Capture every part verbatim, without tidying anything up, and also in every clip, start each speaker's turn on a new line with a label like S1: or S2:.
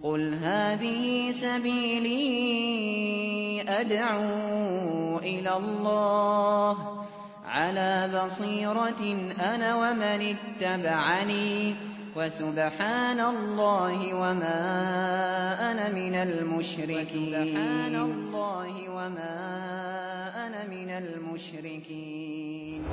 S1: قل هذه سبيلي أدعو إلى الله على بصيرة أنا ومن اتبعني وسبحان الله وما أنا من المشركين وسبحان الله وما أنا من المشركين.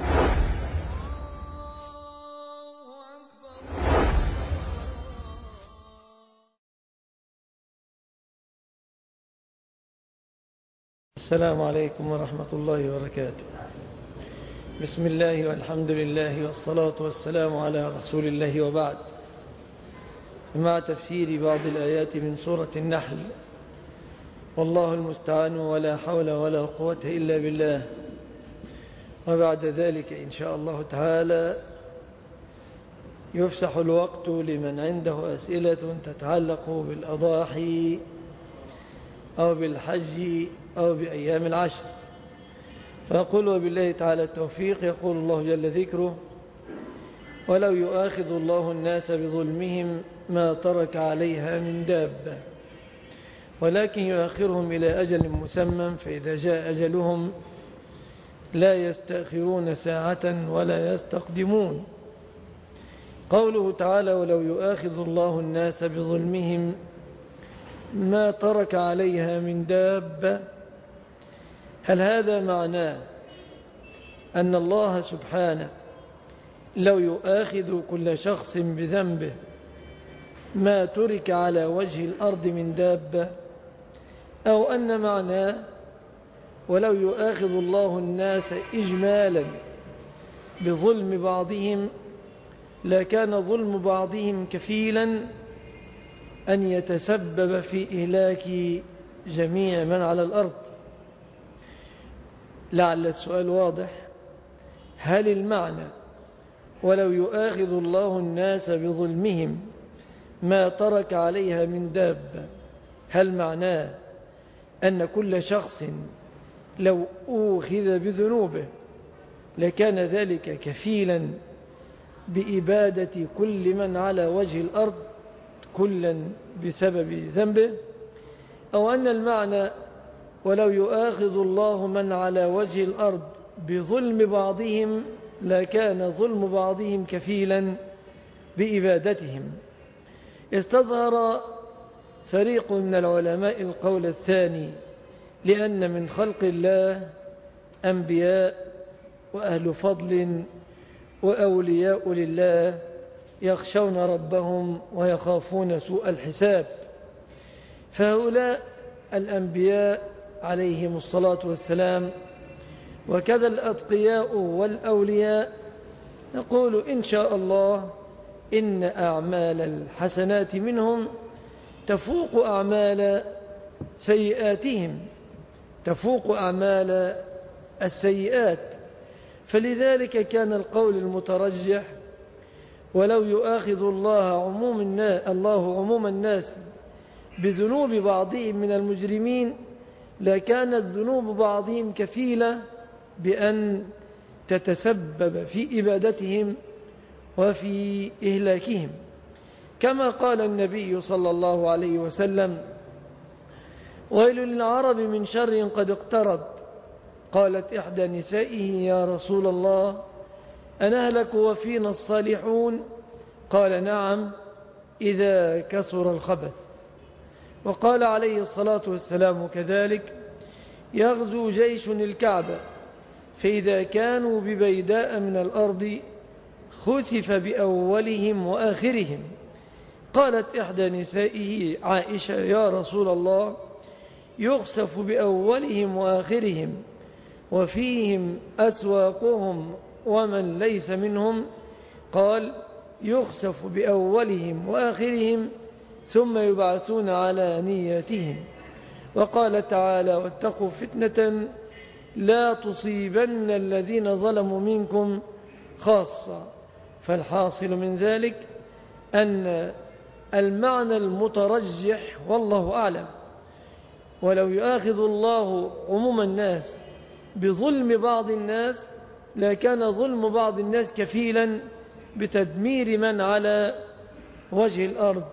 S2: السلام عليكم ورحمة الله وبركاته. بسم الله والحمد لله والصلاة والسلام على رسول الله، وبعد. مع تفسير بعض الآيات من سورة النحل، والله المستعان ولا حول ولا قوة إلا بالله. وبعد ذلك إن شاء الله تعالى يفسح الوقت لمن عنده أسئلة تتعلق بالأضاحي أو بالحج أو بأيام العشر. فأقول وبالله تعالى التوفيق. يقول الله جل ذكره: ولو يؤاخذ الله الناس بظلمهم ما ترك عليها من دابة ولكن يؤخرهم إلى أجل مسمى فإذا جاء أجلهم لا يستأخرون ساعة ولا يستقدمون. قوله تعالى: ولو يؤاخذ الله الناس بظلمهم ما ترك عليها من دابة، هل هذا معناه أن الله سبحانه لو يؤاخذ كل شخص بذنبه ما ترك على وجه الأرض من دابة، أو أن معناه ولو يؤاخذ الله الناس إجمالا بظلم بعضهم لكان ظلم بعضهم كفيلا أن يتسبب في إهلاك جميع من على الأرض؟ لعل السؤال واضح. هل المعنى ولو يؤاخذ الله الناس بظلمهم ما ترك عليها من دابة، هل معناه أن كل شخص لو أوخذ بذنوبه لكان ذلك كفيلا بإبادة كل من على وجه الأرض كلا بسبب ذنبه، أو أن المعنى ولو يؤاخذ الله من على وجه الأرض بظلم بعضهم لكان ظلم بعضهم كفيلا بإبادتهم؟ استظهر فريق من العلماء القول الثاني، لأن من خلق الله أنبياء وأهل فضل وأولياء لله يخشون ربهم ويخافون سوء الحساب، فهؤلاء الأنبياء عليهم الصلاة والسلام وكذا الأتقياء والأولياء نقول إن شاء الله إن أعمال الحسنات منهم تفوق أعمال سيئاتهم تفوق أعمال السيئات. فلذلك كان القول المترجح ولو يؤاخذ الله عموم الناس الله عموم الناس بذنوب بعضهم من المجرمين لكانت ذنوب بعضهم كفيلة بأن تتسبب في إبادتهم وفي إهلاكهم، كما قال النبي صلى الله عليه وسلم: ويل للعرب من شر قد اقترب. قالت إحدى نسائه: يا رسول الله أنهلك وفينا الصالحون؟ قال: نعم إذا كثر الخبث. وقال عليه الصلاة والسلام كذلك: يغزو جيش الكعبة فإذا كانوا ببيداء من الأرض خسف بأولهم وآخرهم. قالت إحدى نسائه عائشة: يا رسول الله يخسف بأولهم وآخرهم وفيهم أسواقهم ومن ليس منهم؟ قال: يخسف بأولهم وآخرهم ثم يبعثون على نياتهم. وقال تعالى: واتقوا فتنة لا تصيبن الذين ظلموا منكم خاصة. فالحاصل من ذلك أن المعنى المترجح والله أعلم ولو يؤاخذ الله عموم الناس بظلم بعض الناس لكان ظلم بعض الناس كفيلا بتدمير من على وجه الأرض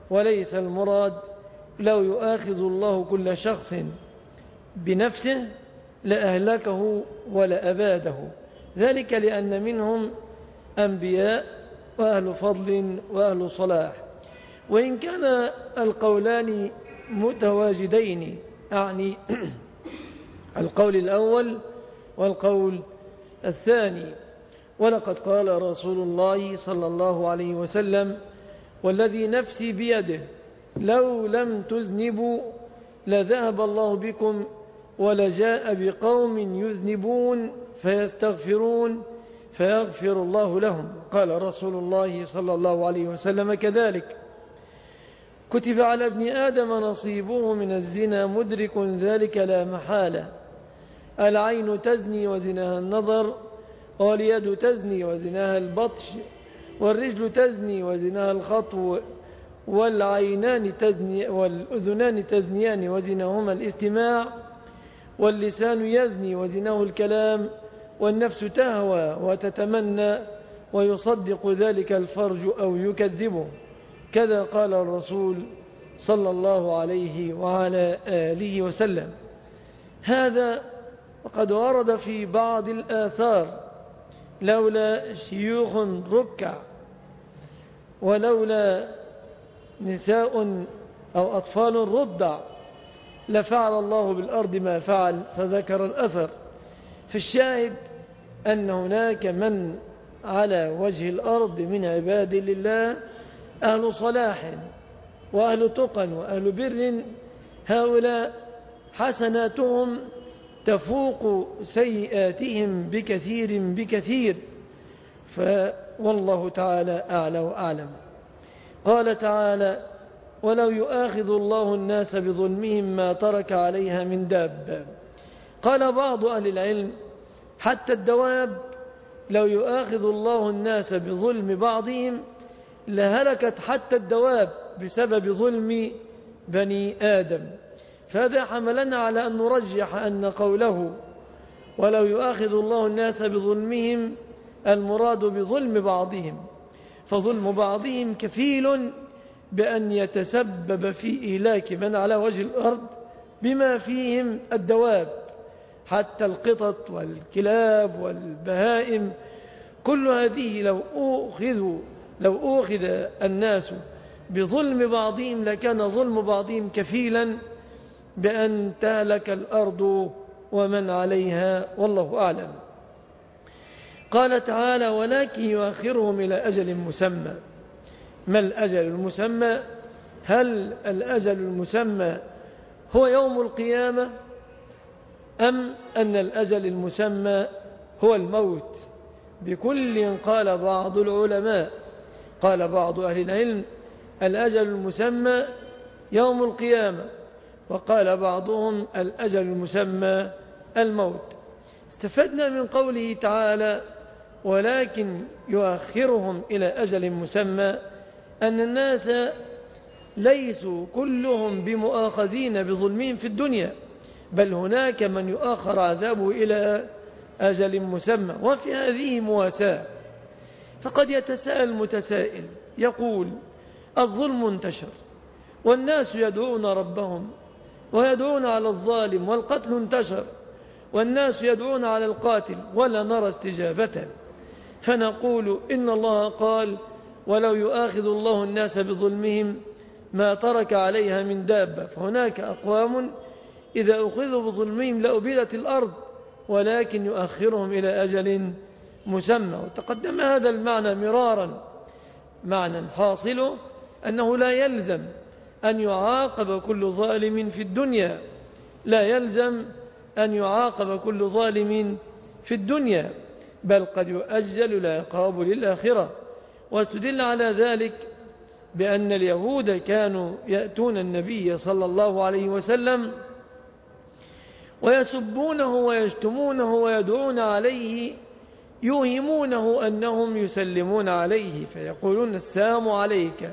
S2: وليس المراد لو يؤاخذ الله كل شخص بنفسه لأهلكه ولا أباده، ذلك لأن منهم أنبياء وأهل فضل وأهل صلاح. وإن كان القولان متواجدين، يعني القول الأول والقول الثاني. ولقد قال رسول الله صلى الله عليه وسلم: والذي نفسي بيده لو لم تذنبوا لذهب الله بكم ولجاء بقوم يذنبون فيستغفرون فيغفر الله لهم. قال رسول الله صلى الله عليه وسلم كذلك: كتب على ابن آدم نصيبه من الزنا مدرك ذلك لا محالة. العين تزني وزناها النظر، واليد تزني وزناها البطش، والرجل تزني وزناها الخطو، والعينان تزني والأذنان تزنيان وزناهما الاستماع، واللسان يزني وزناه الكلام، والنفس تهوى وتتمنى ويصدق ذلك الفرج أو يكذبه. كذا قال الرسول صلى الله عليه وعلى آله وسلم. هذا وقد ورد في بعض الآثار: لولا شيوخ ركع ولولا نساء أو أطفال رضع لفعل الله بالأرض ما فعل، فذكر الأثر. في الشاهد أن هناك من على وجه الأرض من عباد لله أهل صلاح وأهل تقى وأهل بر، هؤلاء حسناتهم تفوق سيئاتهم بكثير بكثير، فوالله تعالى أعلى وأعلم. قال تعالى: ولو يؤاخذ الله الناس بظلمهم ما ترك عليها من دابة. قال بعض أهل العلم: حتى الدواب لو يؤاخذ الله الناس بظلم بعضهم لهلكت حتى الدواب بسبب ظلم بني آدم. فهذا حملنا على أن نرجح أن قوله ولو يؤاخذ الله الناس بظلمهم المراد بظلم بعضهم، فظلم بعضهم كفيل بأن يتسبب في إهلاك من على وجه الأرض بما فيهم الدواب، حتى القطط والكلاب والبهائم. كل هذه لو أخذوا لو أخذ الناس بظلم بعضهم لكان ظلم بعضهم كفيلا بأن تهلك الأرض ومن عليها، والله أعلم. قال تعالى: ولكن يؤخرهم إلى أجل مسمى. ما الأجل المسمى؟ هل الأجل المسمى هو يوم القيامة، أم أن الأجل المسمى هو الموت؟ بكل قال بعض العلماء. قال بعض أهل العلم: الأجل المسمى يوم القيامة، وقال بعضهم: الأجل المسمى الموت. استفدنا من قوله تعالى: ولكن يؤخرهم إلى أجل مسمى أن الناس ليسوا كلهم بمؤاخذين بظلمهم في الدنيا، بل هناك من يؤخر عذابه إلى أجل مسمى. وفي هذه مواساة. فقد يتساءل متسائل يقول: الظلم انتشر والناس يدعون ربهم ويدعون على الظالم، والقتل انتشر والناس يدعون على القاتل ولا نرى استجابة. فنقول: إن الله قال: ولو يؤاخذ الله الناس بظلمهم ما ترك عليها من دابة. فهناك أقوام إذا أخذوا بظلمهم لأبيدت الأرض، ولكن يؤخرهم إلى أجل مسمى. وتقدم هذا المعنى مرارا. معنى حاصله أنه لا يلزم أن يعاقب كل ظالم في الدنيا، لا يلزم أن يعاقب كل ظالم في الدنيا، بل قد يؤجل العقاب للآخرة. واستدل على ذلك بأن اليهود كانوا يأتون النبي صلى الله عليه وسلم ويسبونه ويشتمونه ويدعون عليه، يوهمونه أنهم يسلمون عليه، فيقولون: السلام عليك،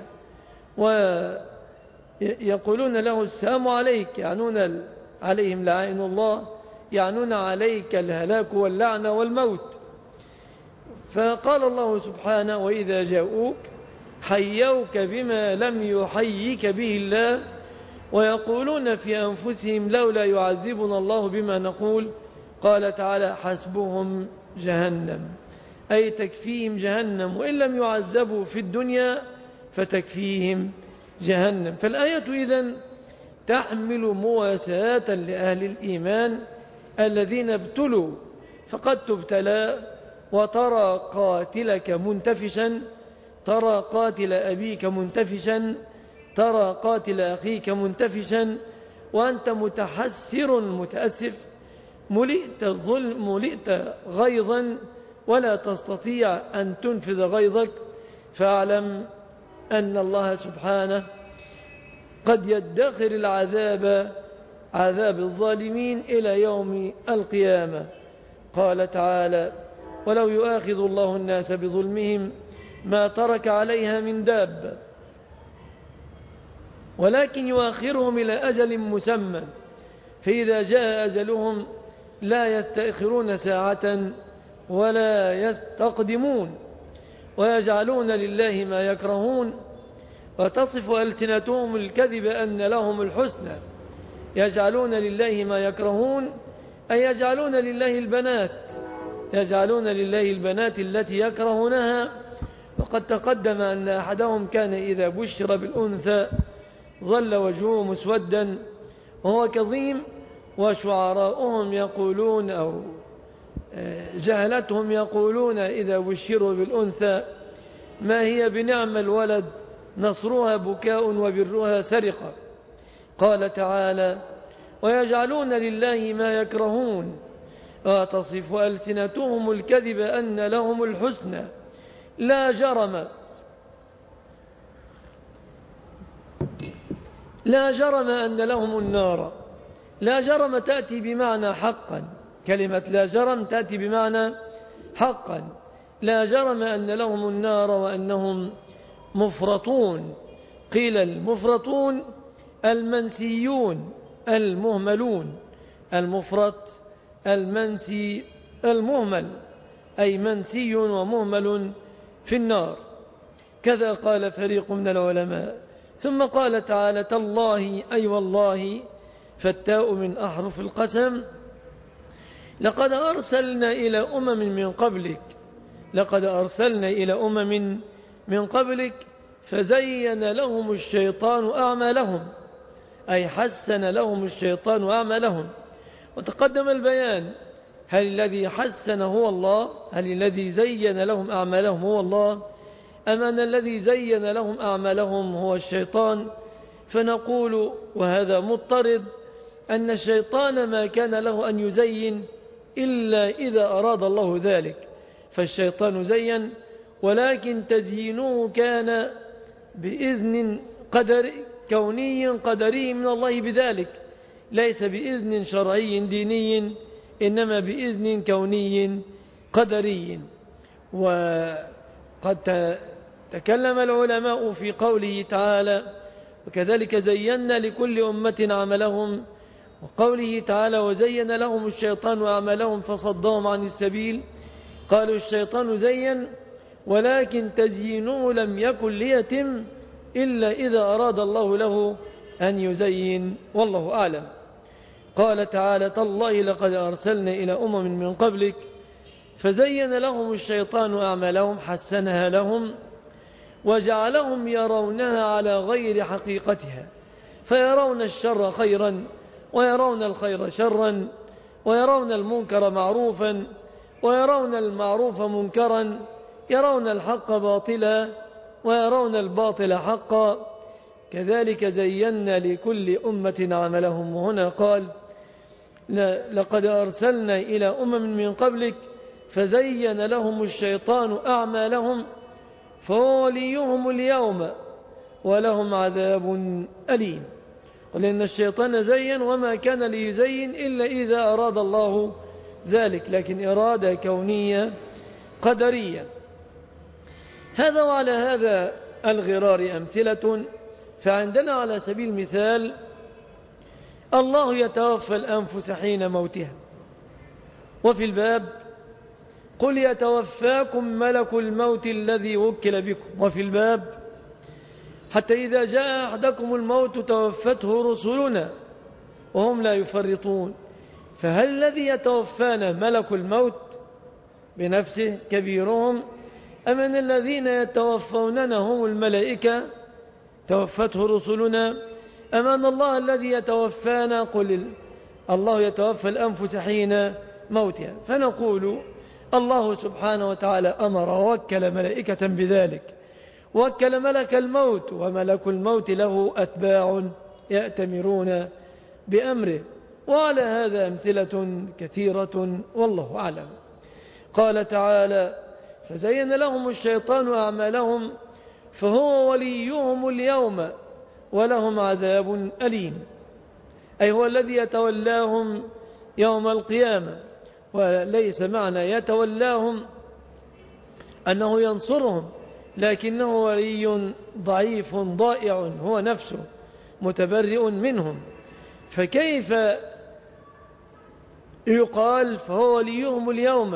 S2: ويقولون له: السلام عليك، يعنون عليهم لعائن الله، يعنون عليك الهلاك واللعنة والموت. فقال الله سبحانه: وإذا جاءوك حيوك بما لم يحيك به الله ويقولون في أنفسهم لولا يعذبنا الله بما نقول. قال تعالى حسبهم جهنم، أي تكفيهم جهنم، وإن لم يعذبوا في الدنيا فتكفيهم جهنم. فالآية إذن تحمل مواساة لأهل الإيمان الذين ابتلوا، فقد تبتلى وترى قاتلك منتفشا، ترى قاتل أبيك منتفشا، ترى قاتل أخيك منتفشا، وأنت متحسر متأسف، ملئت ظلم، ملئت غيظا ولا تستطيع أن تنفذ غيظك. فاعلم أن الله سبحانه قد يدخر العذاب، عذاب الظالمين، إلى يوم القيامة. قال تعالى ولو يؤاخذ الله الناس بظلمهم ما ترك عليها من دابة ولكن يؤخرهم إلى أجل مسمى فإذا جاء أجلهم لا يستأخرون ساعة ولا يستقدمون. ويجعلون لله ما يكرهون وتصف ألسنتهم الكذب أن لهم الحسنى. يجعلون لله ما يكرهون أي يجعلون لله البنات، يجعلون لله البنات التي يكرهونها. وقد تقدم أن أحدهم كان إذا بشر بالأنثى ظل وجهه مسودا وهو كظيم، وشعراؤهم يقولون أو جهلتهم يقولون إذا بشروا بالأنثى ما هي بنعم الولد نصرها بكاء وبرها سرقة. قال تعالى ويجعلون لله ما يكرهون وتصف ألسنتهم الكذب أن لهم الحسنى لا جرم لا جرم أن لهم النار. لا جرم تأتي بمعنى حقا، كلمة لا جرم تأتي بمعنى حقا. لا جرم أن لهم النار وأنهم مفرطون. قيل المفرطون المنسيون المهملون، المفرط المنسي المهمل، أي منسي ومهمل في النار. كذا قال فريق من العلماء. ثم قال تعالى تالله أي والله، فالتاء من أحرف القسم. لقد أرسلنا إلى أمم من قبلك، لقد أرسلنا إلى أمم من قبلك فزين لهم الشيطان أعمالهم، أي حسن لهم الشيطان أعمالهم. وتقدم البيان هل الذي حسن هو الله؟ هل الذي زين لهم أعمالهم هو الله؟ أم أن الذي زين لهم أعمالهم هو الشيطان؟ فنقول وهذا مضطرد أن الشيطان ما كان له أن يزين إلا إذا أراد الله ذلك، فالشيطان زين ولكن تزيينه كان بإذن قدر كوني قدري من الله بذلك، ليس بإذن شرعي ديني، إنما بإذن كوني قدري. وقد تكلم العلماء في قوله تعالى وكذلك زينا لكل أمة عملهم، وقوله تعالى وزين لهم الشيطان أعمالهم فصدهم عن السبيل. قالوا الشيطان زين ولكن تزيينه لم يكن ليتم إلا إذا أراد الله له أن يزين، والله أعلم. قال تعالى تالله لقد أرسلنا إلى أمم من قبلك فزين لهم الشيطان أعمالهم، حسنها لهم وجعلهم يرونها على غير حقيقتها، فيرون الشر خيرا ويرون الخير شرا، ويرون المنكر معروفا ويرون المعروف منكرا، يرون الحق باطلا ويرون الباطل حقا. كذلك زينا لكل أمة عملهم. وهنا قال لقد أرسلنا إلى أمم من قبلك فزين لهم الشيطان أعمالهم فهو وليهم اليوم ولهم عذاب أليم. ولأن الشيطان زين وما كان ليزين إلا إذا أراد الله ذلك، لكن إرادة كونية قدرية. هذا وعلى هذا الغرار أمثلة. فعندنا على سبيل المثال الله يتوفى الأنفس حين موتها، وفي الباب قل يتوفاكم ملك الموت الذي وكل بكم، وفي الباب حتى إذا جاء أحدكم الموت توفته رسلنا وهم لا يفرطون. فهل الذي يتوفانا ملك الموت بنفسه كبيرهم، أم أن الذين يتوفوننا هم الملائكة توفته رسلنا، أم أن الله الذي يتوفانا؟ قل الله يتوفى الأنفس حين موتها. فنقول الله سبحانه وتعالى أمر ووكل ملائكة بذلك، وكل ملك الموت، وملك الموت له أتباع يأتمرون بأمره. وعلى هذا أمثلة كثيرة والله أعلم. قال تعالى: فزين لهم الشيطان أعمالهم فهو وليهم اليوم ولهم عذاب أليم، أي هو الذي يتولاهم يوم القيامة. وليس معنى يتولاهم أنه ينصرهم، لكنه ولي ضعيف ضائع هو نفسه متبرئ منهم. فكيف يقال فهو وليهم اليوم،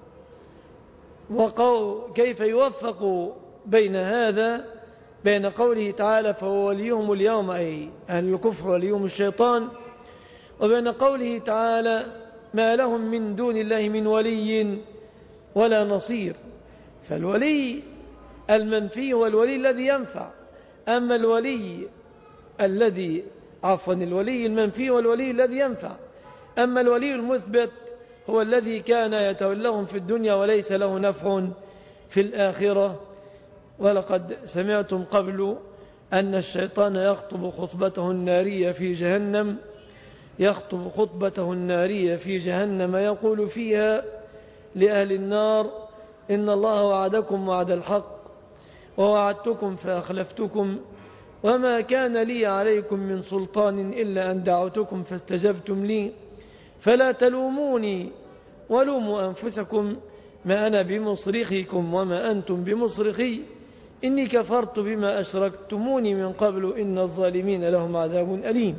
S2: وكيف يوفق بين هذا بين قوله تعالى فهو وليهم اليوم أي أهل الكفر وليهم الشيطان، وبين قوله تعالى ما لهم من دون الله من ولي ولا نصير؟ فالولي المنفي هو الولي الذي ينفع، أما الولي الذي عفوا الولي المنفي هو الولي الذي ينفع، أما الولي المثبت هو الذي كان يتولهم في الدنيا وليس له نفع في الآخرة. ولقد سمعتم قبل أن الشيطان يخطب خطبته النارية في جهنم يخطب خطبته النارية في جهنم يقول فيها لأهل النار: إن الله وعدكم وعد الحق ووعدتكم فأخلفتكم وما كان لي عليكم من سلطان إلا أن دعوتكم فاستجبتم لي فلا تلوموني ولوموا أنفسكم ما أنا بمصرخكم وما أنتم بمصرخي إني كفرت بما أشركتموني من قبل إن الظالمين لهم عذاب أليم.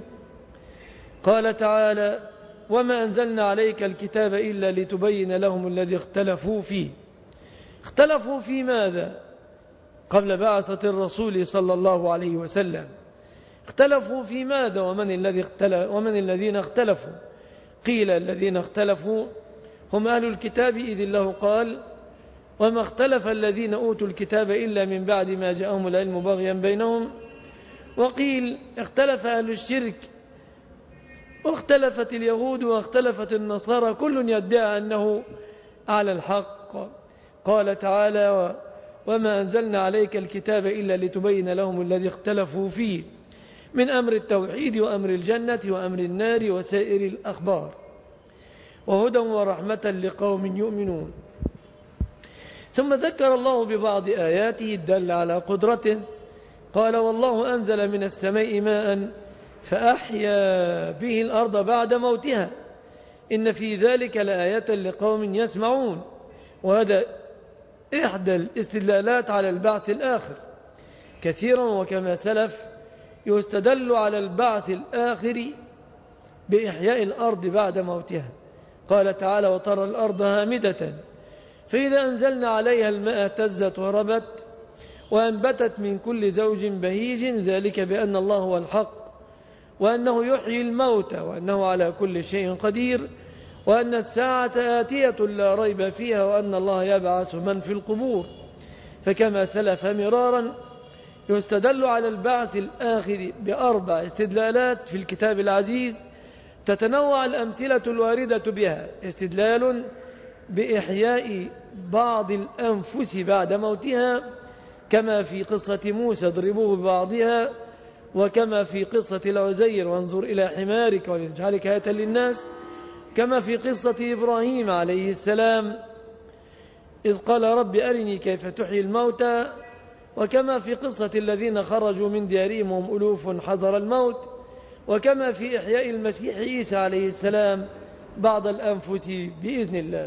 S2: قال تعالى: وما أنزلنا عليك الكتاب إلا لتبين لهم الذي اختلفوا فيه. اختلفوا في ماذا قبل بعثة الرسول صلى الله عليه وسلم؟ اختلفوا في ماذا ومن, الذي اختلف ومن الذين اختلفوا؟ قيل الذين اختلفوا هم أهل الكتاب، إذ الله قال: وما اختلف الذين أوتوا الكتاب إلا من بعد ما جاءهم العلم بغيا بينهم. وقيل اختلف أهل الشرك، واختلفت اليهود واختلفت النصارى، كل يدعي أنه على الحق. قال تعالى: وما أنزلنا عليك الكتاب إلا لتبين لهم الذي اختلفوا فيه من أمر التوحيد وأمر الجنة وأمر النار وسائر الأخبار وهدى ورحمة لقوم يؤمنون. ثم ذكر الله ببعض آياته الدل على قدرته. قال: والله أنزل من السماء ماء فأحيا به الأرض بعد موتها إن في ذلك لآية لقوم يسمعون. وهذا إحدى الاستدلالات على البعث الآخر. كثيرا وكما سلف يستدل على البعث الآخر بإحياء الأرض بعد موتها. قال تعالى: وترى الأرض هامدة فإذا أنزلنا عليها الماء اهتزت وربت وأنبتت من كل زوج بهيج ذلك بأن الله هو الحق وأنه يحيي الموتى وأنه على كل شيء قدير وأن الساعة آتية لا ريب فيها وأن الله يبعث من في القبور. فكما سلف مرارا يستدل على البعث الآخر بأربع استدلالات في الكتاب العزيز تتنوع الأمثلة الواردة بها. استدلال بإحياء بعض الأنفس بعد موتها كما في قصة موسى اضربوه ببعضها، وكما في قصة العزير وانظر إلى حمارك ولنجعلك آية للناس، كما في قصة إبراهيم عليه السلام إذ قال رب أرني كيف تحيي الموتى، وكما في قصة الذين خرجوا من ديارهم وهم ألوف حذر الموت، وكما في إحياء المسيح عيسى عليه السلام بعض الأنفس بإذن الله.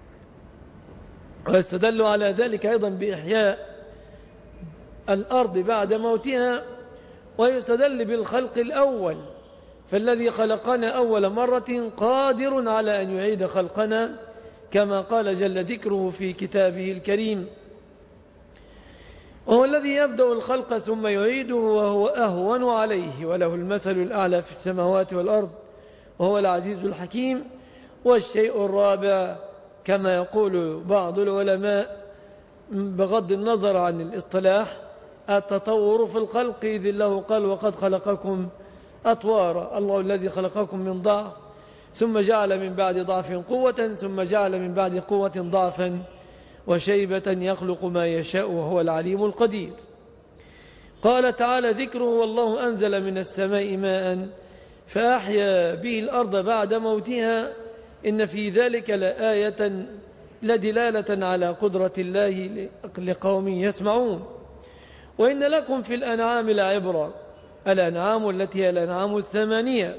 S2: ويستدل على ذلك أيضا بإحياء الأرض بعد موتها، ويستدل بالخلق الأول، فالذي خلقنا أول مرة قادر على أن يعيد خلقنا كما قال جل ذكره في كتابه الكريم. وهو الذي يبدأ الخلق ثم يعيده وهو أهون عليه، وله المثل الأعلى في السماوات والأرض، وهو العزيز الحكيم. والشيء الرابع كما يقول بعض العلماء بغض النظر عن الاصطلاح التطور في الخلق، إذ الله قال وقد خلقكم أطوارا. الله الذي خلقكم من ضعف ثم جعل من بعد ضعف قوة ثم جعل من بعد قوة ضعفا وشيبة يخلق ما يشاء وهو العليم القدير. قال تعالى ذكره والله أنزل من السماء ماء فأحيا به الأرض بعد موتها إن في ذلك لآية لدلالة على قدرة الله لقوم يسمعون. وإن لكم في الأنعام لعبرة، الأنعام التي هي الأنعام الثمانية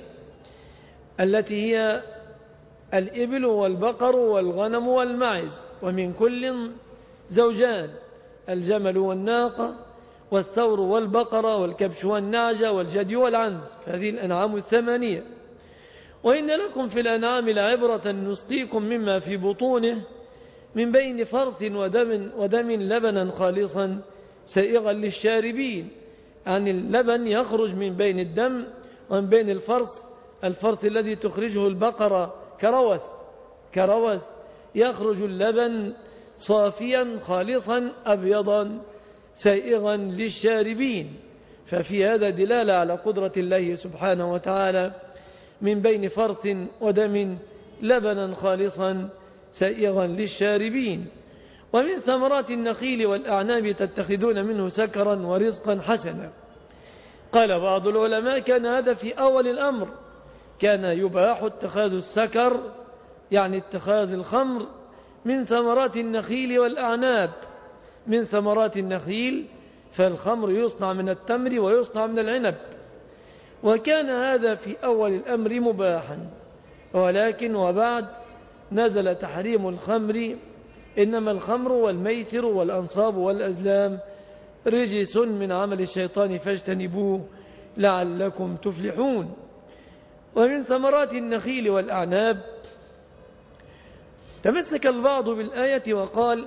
S2: التي هي الإبل والبقر والغنم والمعز، ومن كل زوجان، الجمل والناقة والثور والبقرة والكبش والنعجة والجدي والعنز، هذه الأنعام الثمانية. وإن لكم في الأنعام لعبرة نسقيكم مما في بطونه من بين فرث ودم, ودم لبنا خالصا سائغا للشاربين، يعني اللبن يخرج من بين الدم ومن بين الفرث، الفرث الذي تخرجه البقرة كروث كروث يخرج اللبن صافيا خالصا أبيضا سائغا للشاربين. ففي هذا دلالة على قدرة الله سبحانه وتعالى، من بين فرث ودم لبنا خالصا سائغا للشاربين. ومن ثمرات النخيل والأعناب تتخذون منه سكرا ورزقا حسنا. قال بعض العلماء كان هذا في أول الأمر، كان يباح اتخاذ السكر يعني اتخاذ الخمر من ثمرات النخيل والأعناب، من ثمرات النخيل، فالخمر يصنع من التمر ويصنع من العنب، وكان هذا في أول الأمر مباحا. ولكن وبعد نزل تحريم الخمر، إنما الخمر والميسر والأنصاب والأزلام رجس من عمل الشيطان فاجتنبوه لعلكم تفلحون. ومن ثمرات النخيل والأعناب تمسك البعض بالآية وقال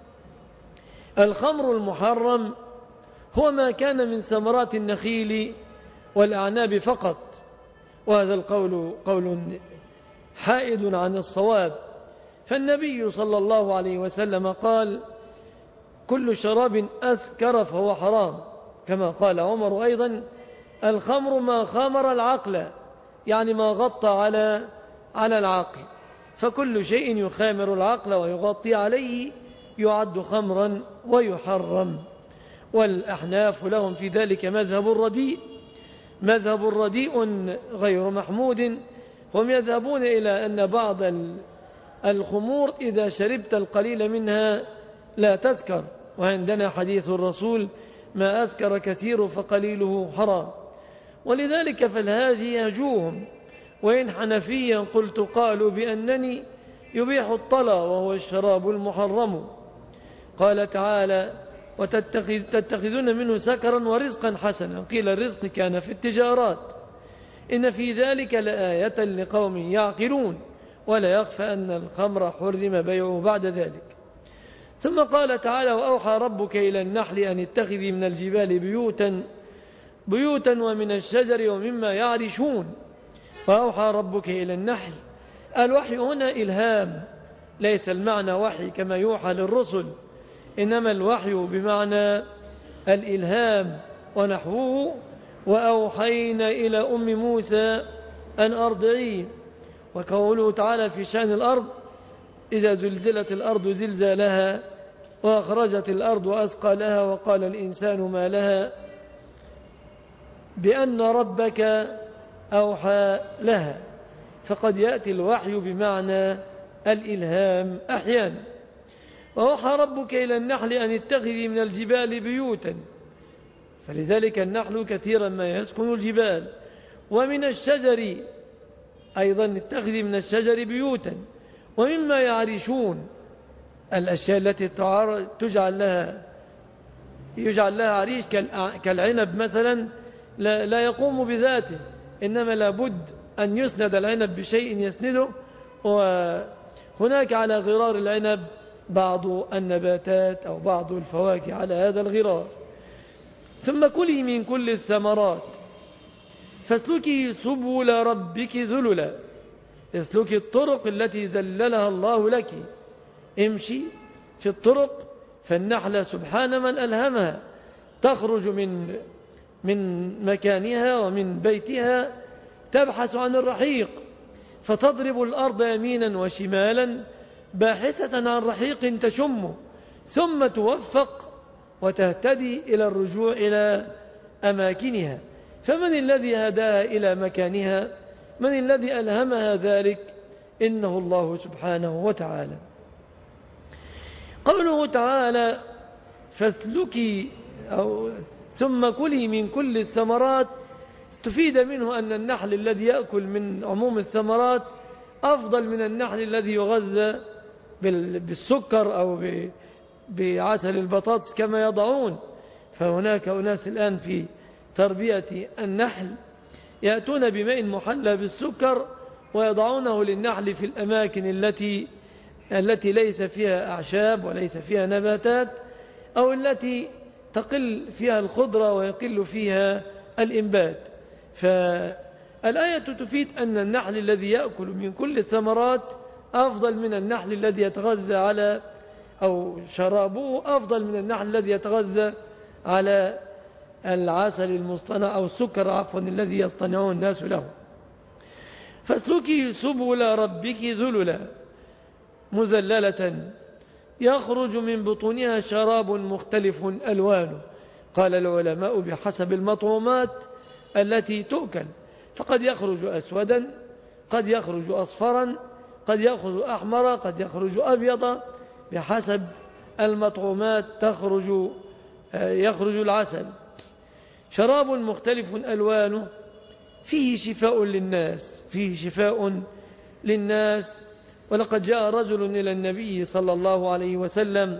S2: الخمر المحرم هو ما كان من ثمرات النخيل والأعناب فقط، وهذا القول قول حائد عن الصواب. فالنبي صلى الله عليه وسلم قال كل شراب أسكر فهو حرام، كما قال عمر أيضا الخمر ما خامر العقل، يعني ما غطى على على العقل، فكل شيء يخامر العقل ويغطي عليه يعد خمرا ويحرم. والأحناف لهم في ذلك مذهب الرديء، مذهب رديء غير محمود، هم يذهبون إلى أن بعض الخمور إذا شربت القليل منها لا تسكر، وعندنا حديث الرسول ما أسكر كثير فقليله حرام. ولذلك فالهاجي يهجوهم. وإن حنفيا قلت قالوا بأنني يبيح الطلا وهو الشراب المحرم. قال تعالى وتتخذون منه سكرا ورزقا حسنا، قيل الرزق كان في التجارات. إن في ذلك لآية لقوم يعقلون، ولا يخفى أن الخمر حرم بيعه بعد ذلك. ثم قال تعالى وأوحى ربك إلى النحل أن اتخذي من الجبال بيوتا بيوتا ومن الشجر ومما يعرشون. وأوحى ربك إلى النحل، الوحي هنا إلهام، ليس المعنى وحي كما يوحى للرسل، إنما الوحي بمعنى الإلهام ونحوه. وأوحينا إلى أم موسى أن أرضعيه. وقوله تعالى في شأن الأرض إذا زلزلت الأرض زلزالها وأخرجت الأرض وأثقالها وقال الإنسان ما لها بأن ربك أوحى لها. فقد يأتي الوحي بمعنى الإلهام أحيانا. وأوحى ربك إلى النحل أن اتخذي من الجبال بيوتا، فلذلك النحل كثيرا ما يسكن الجبال. ومن الشجر أيضا اتخذي من الشجر بيوتا، ومما يعرشون الأشياء التي تجعل لها يجعل لها عريش كالعنب مثلا لا يقوم بذاته، إنما لابد أن يسند العنب بشيء يسنده. وهناك على غرار العنب بعض النباتات أو بعض الفواكه على هذا الغرار. ثم كلي من كل الثمرات فاسلكي سبل ربك ذللا، اسلكي الطرق التي ذللها الله لك، امشي في الطرق. فالنحلة سبحان من ألهمها تخرج من من مكانها ومن بيتها تبحث عن الرحيق، فتضرب الأرض يمينا وشمالا باحثة عن رحيق تشمه، ثم توفق وتهتدي إلى الرجوع إلى أماكنها. فمن الذي هداها إلى مكانها؟ من الذي ألهمها ذلك؟ إنه الله سبحانه وتعالى. قوله تعالى فاسلكي أو ثم كلي من كل الثمرات، استفيد منه أن النحل الذي يأكل من عموم الثمرات أفضل من النحل الذي يغذى بالسكر أو بعسل البطاطس كما يضعون. فهناك أناس الآن في تربية النحل يأتون بماء محلى بالسكر ويضعونه للنحل في الأماكن التي التي ليس فيها أعشاب وليس فيها نباتات، أو التي تقل فيها الخضرة ويقل فيها الإنبات. فالآية تفيد أن النحل الذي يأكل من كل الثمرات أفضل من النحل الذي يتغذى على أو شرابه أفضل من النحل الذي يتغذى على العسل المصطنع أو السكر عفوا الذي يصطنعه الناس له. فاسلكي سبل ربك ذللا مذللة يخرج من بطونها شراب مختلف ألوانه. قال العلماء بحسب المطعومات التي تؤكل، فقد يخرج أسودا، قد يخرج أصفرا، قد يخرج أحمر، قد يخرج أبيض، بحسب المطعومات تخرج يخرج العسل. شراب مختلف ألوانه فيه شفاء للناس فيه شفاء للناس ولقد جاء رجل إلى النبي صلى الله عليه وسلم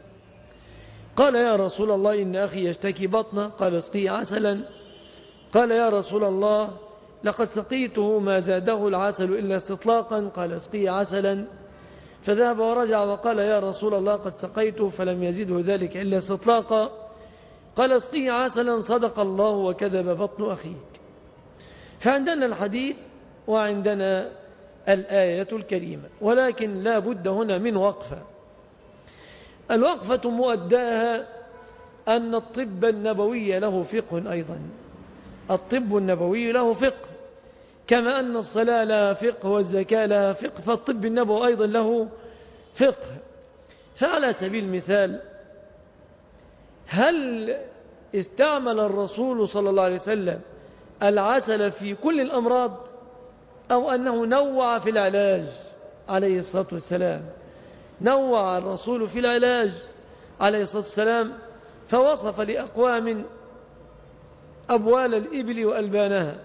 S2: قال يا رسول الله إن أخي يشتكي بطنه، قال اسقيه عسلا. قال يا رسول الله لقد سقيته ما زاده العسل إلا استطلاقا، قال اسقيه عسلا. فذهب ورجع وقال يا رسول الله قد سقيته فلم يزده ذلك إلا استطلاقا، قال اسقيه عسلا، صدق الله وكذب بطن أخيك. فعندنا الحديث وعندنا الآية الكريمة، ولكن لا بد هنا من وقفة. الوقفة مؤداها أن الطب النبوي له فقه أيضا. الطب النبوي له فقه كما أن الصلاة لها فقه والزكاة لها فقه، فالطب النبوي أيضا له فقه. فعلى سبيل المثال، هل استعمل الرسول صلى الله عليه وسلم العسل في كل الأمراض أو أنه نوع في العلاج عليه الصلاة والسلام؟ نوع الرسول في العلاج عليه الصلاة والسلام، فوصف لأقوام أبوال الإبل وألبانها،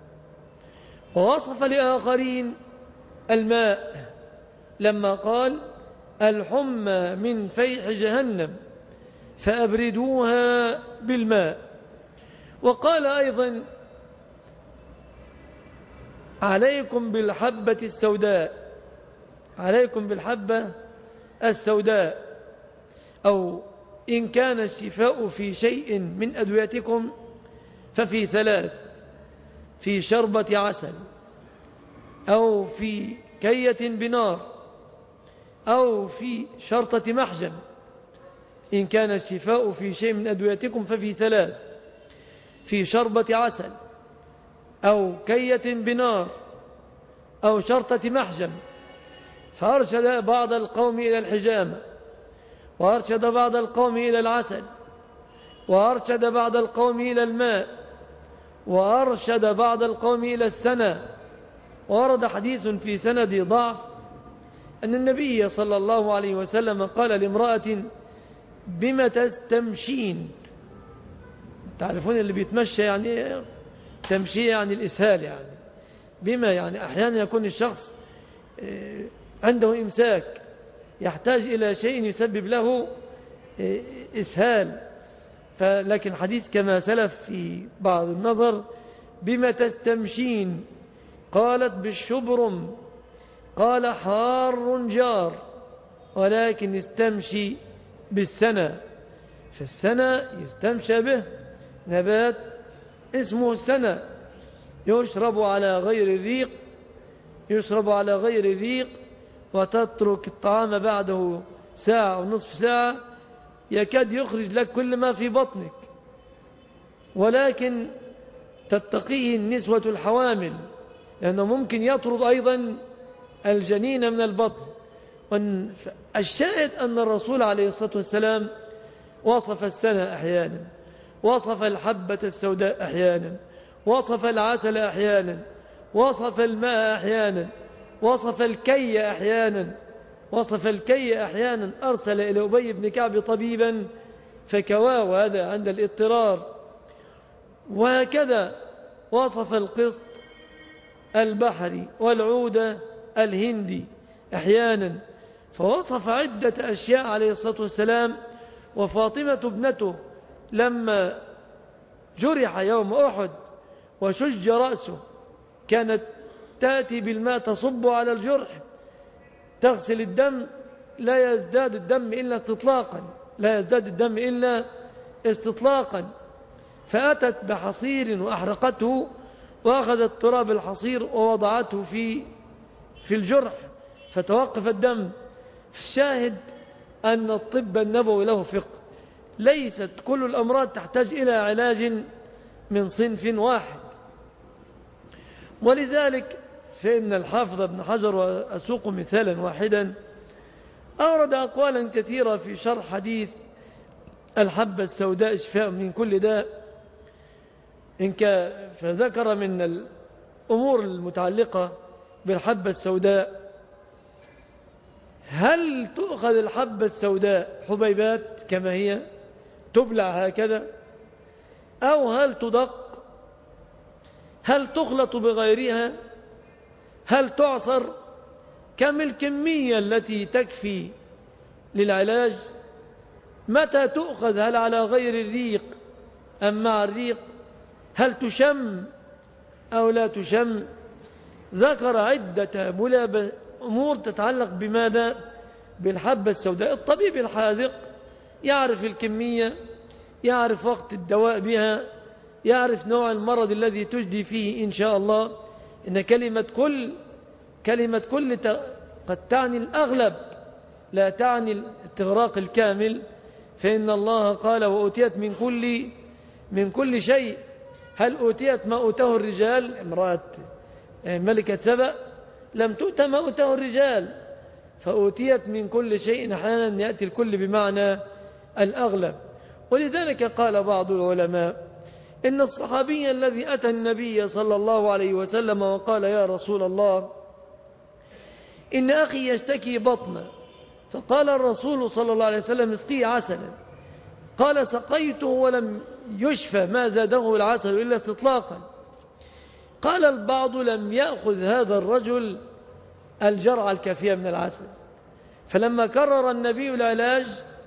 S2: ووصف لآخرين الماء لما قال الحمى من فيح جهنم فأبردوها بالماء. وقال أيضا عليكم بالحبة السوداء عليكم بالحبة السوداء أو إن كان الشفاء في شيء من أدويتكم ففي ثلاث: في شربة عسل، أو في كية بنار، أو في شرطة محجم. إن كان الشفاء في شيء من أدويتكم ففي ثلاث: في شربة عسل، أو كية بنار، أو شرطة محجم. فأرشد بعض القوم إلى الحجامة، وأرشد بعض القوم إلى العسل، وأرشد بعض القوم إلى الماء، وأرشد بعض القوم إلى السنة. ورد حديث في سند ضعف أن النبي صلى الله عليه وسلم قال لامرأة بما تستمشين. تعرفون اللي بيتمشى يعني تمشي يعني الإسهال، يعني بما يعني أحيانا يكون الشخص عنده إمساك يحتاج إلى شيء يسبب له إسهال، فلكن الحديث كما سلف في بعض النظر بما تستمشين. قالت بالشبرم، قال حار جار. ولكن يستمشي بالسنة. فالسنة يستمشى به نبات اسمه السنة، يشرب على غير الريق يشرب على غير الريق وتترك الطعام بعده ساعة أو نصف ساعة يكاد يخرج لك كل ما في بطنك، ولكن تتقيه النسوة الحوامل لأنه ممكن يطرد أيضا الجنين من البطن. الشاهد أن الرسول عليه الصلاة والسلام وصف السنة أحيانا، وصف الحبة السوداء أحيانا، وصف العسل أحيانا، وصف الماء أحيانا، وصف الكي أحيانا وصف الكي أحيانا أرسل إلى أبي بن كعب طبيبا فكواه، هذا عند الاضطرار. وهكذا وصف القسط البحري والعود الهندي أحيانا، فوصف عدة أشياء عليه الصلاة والسلام. وفاطمة ابنته لما جرح يوم أحد وشج رأسه كانت تأتي بالماء تصب على الجرح تغسل الدم، لا يزداد الدم إلا استطلاقا لا يزداد الدم إلا استطلاقا فأتت بحصير وأحرقته وأخذت تراب الحصير ووضعته في في الجرح فتوقف الدم. الشاهد أن الطب النبوي له فقه، ليست كل الأمراض تحتاج إلى علاج من صنف واحد. ولذلك فإن الحافظ ابن حجر، وأسوق مثالا واحدا، أورد أقوالا كثيرة في شرح حديث الحبة السوداء شفاء من كل داء، إنك فذكر من الأمور المتعلقة بالحبة السوداء: هل تؤخذ الحبة السوداء حبيبات كما هي تبلع هكذا، أو هل تدق، هل تخلط بغيرها، هل تعصر، كم الكمية التي تكفي للعلاج، متى تؤخذ، هل على غير الريق أم مع الريق، هل تشم أو لا تشم. ذكر عدة أمور تتعلق بماذا؟ بالحبة السوداء. الطبيب الحاذق يعرف الكمية، يعرف وقت الدواء بها، يعرف نوع المرض الذي تجدي فيه إن شاء الله. إن كلمة كل كلمة كل قد تعني الأغلب لا تعني الاستغراق الكامل، فإن الله قال وأوتيت من كل من كل شيء. هل أوتيت ما أوته الرجال؟ امرأة ملكة سبأ لم تؤت ما أوته الرجال، فأوتيت من كل شيء. أحيانا يأتي الكل بمعنى الأغلب. ولذلك قال بعض العلماء إن الصحابي الذي أتى النبي صلى الله عليه وسلم وقال يا رسول الله إن أخي يشتكي بطنه، فقال الرسول صلى الله عليه وسلم اسقيه عسلا، قال سقيته ولم يشفى ما زاده العسل إلا استطلاقا. قال البعض لم يأخذ هذا الرجل الجرعة الكافية من العسل، فلما كرر النبي العلاج